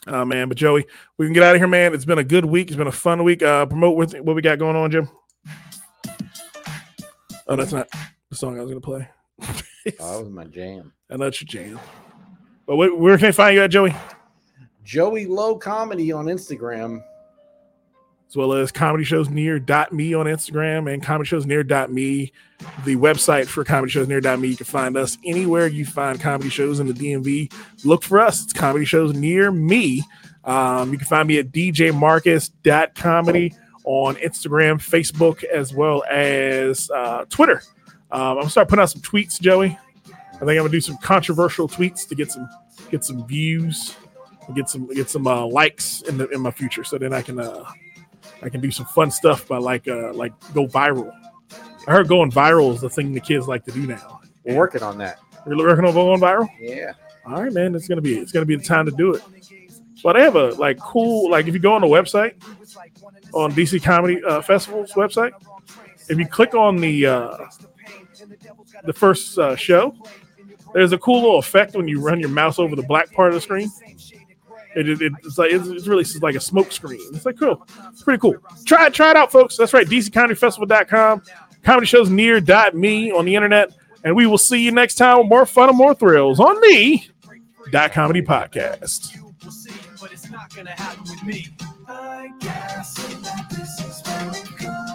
Oh, man. But, Joey, we can get out of here, man. It's been a good week. It's been a fun week. Uh, promote with what we got going on, Jim. Oh, that's not the song I was going to play. Oh, that was my jam. I know it's your jam. But where, where can I find you at, Joey? Joey Low Comedy on Instagram. As well as comedy shows near dot me on Instagram and comedy shows near dot me, the website for comedy shows near dot me. You can find us anywhere you find comedy shows in the D M V. Look for us. It's comedy shows near me. Um, you can find me at d j marcus dot comedy on Instagram, Facebook, as well as uh, Twitter. Um, I'm gonna start putting out some tweets, Joey. I think I'm gonna do some controversial tweets to get some get some views, get some get some uh, likes in the in my future, so then I can. Uh, I can do some fun stuff by like uh like go viral. I heard going viral is the thing the kids like to do now. We're working on that. You're working on going viral? Yeah. All right, man. It's gonna be it's gonna be the time to do it. But they have a like cool like if you go on the website on D C Comedy uh, Festival's website, if you click on the uh, the first uh, show, there's a cool little effect when you run your mouse over the black part of the screen. It, it, it's like it's, it's really like a smoke screen. It's like cool. It's pretty cool. Try it, try it out, folks. That's right. D C Comedy Festival dot com. Comedy shows near dot me on the internet. And we will see you next time with more fun and more thrills on the Dot Comedy Podcast. But it's not gonna happen with me. I guess this is where it comes.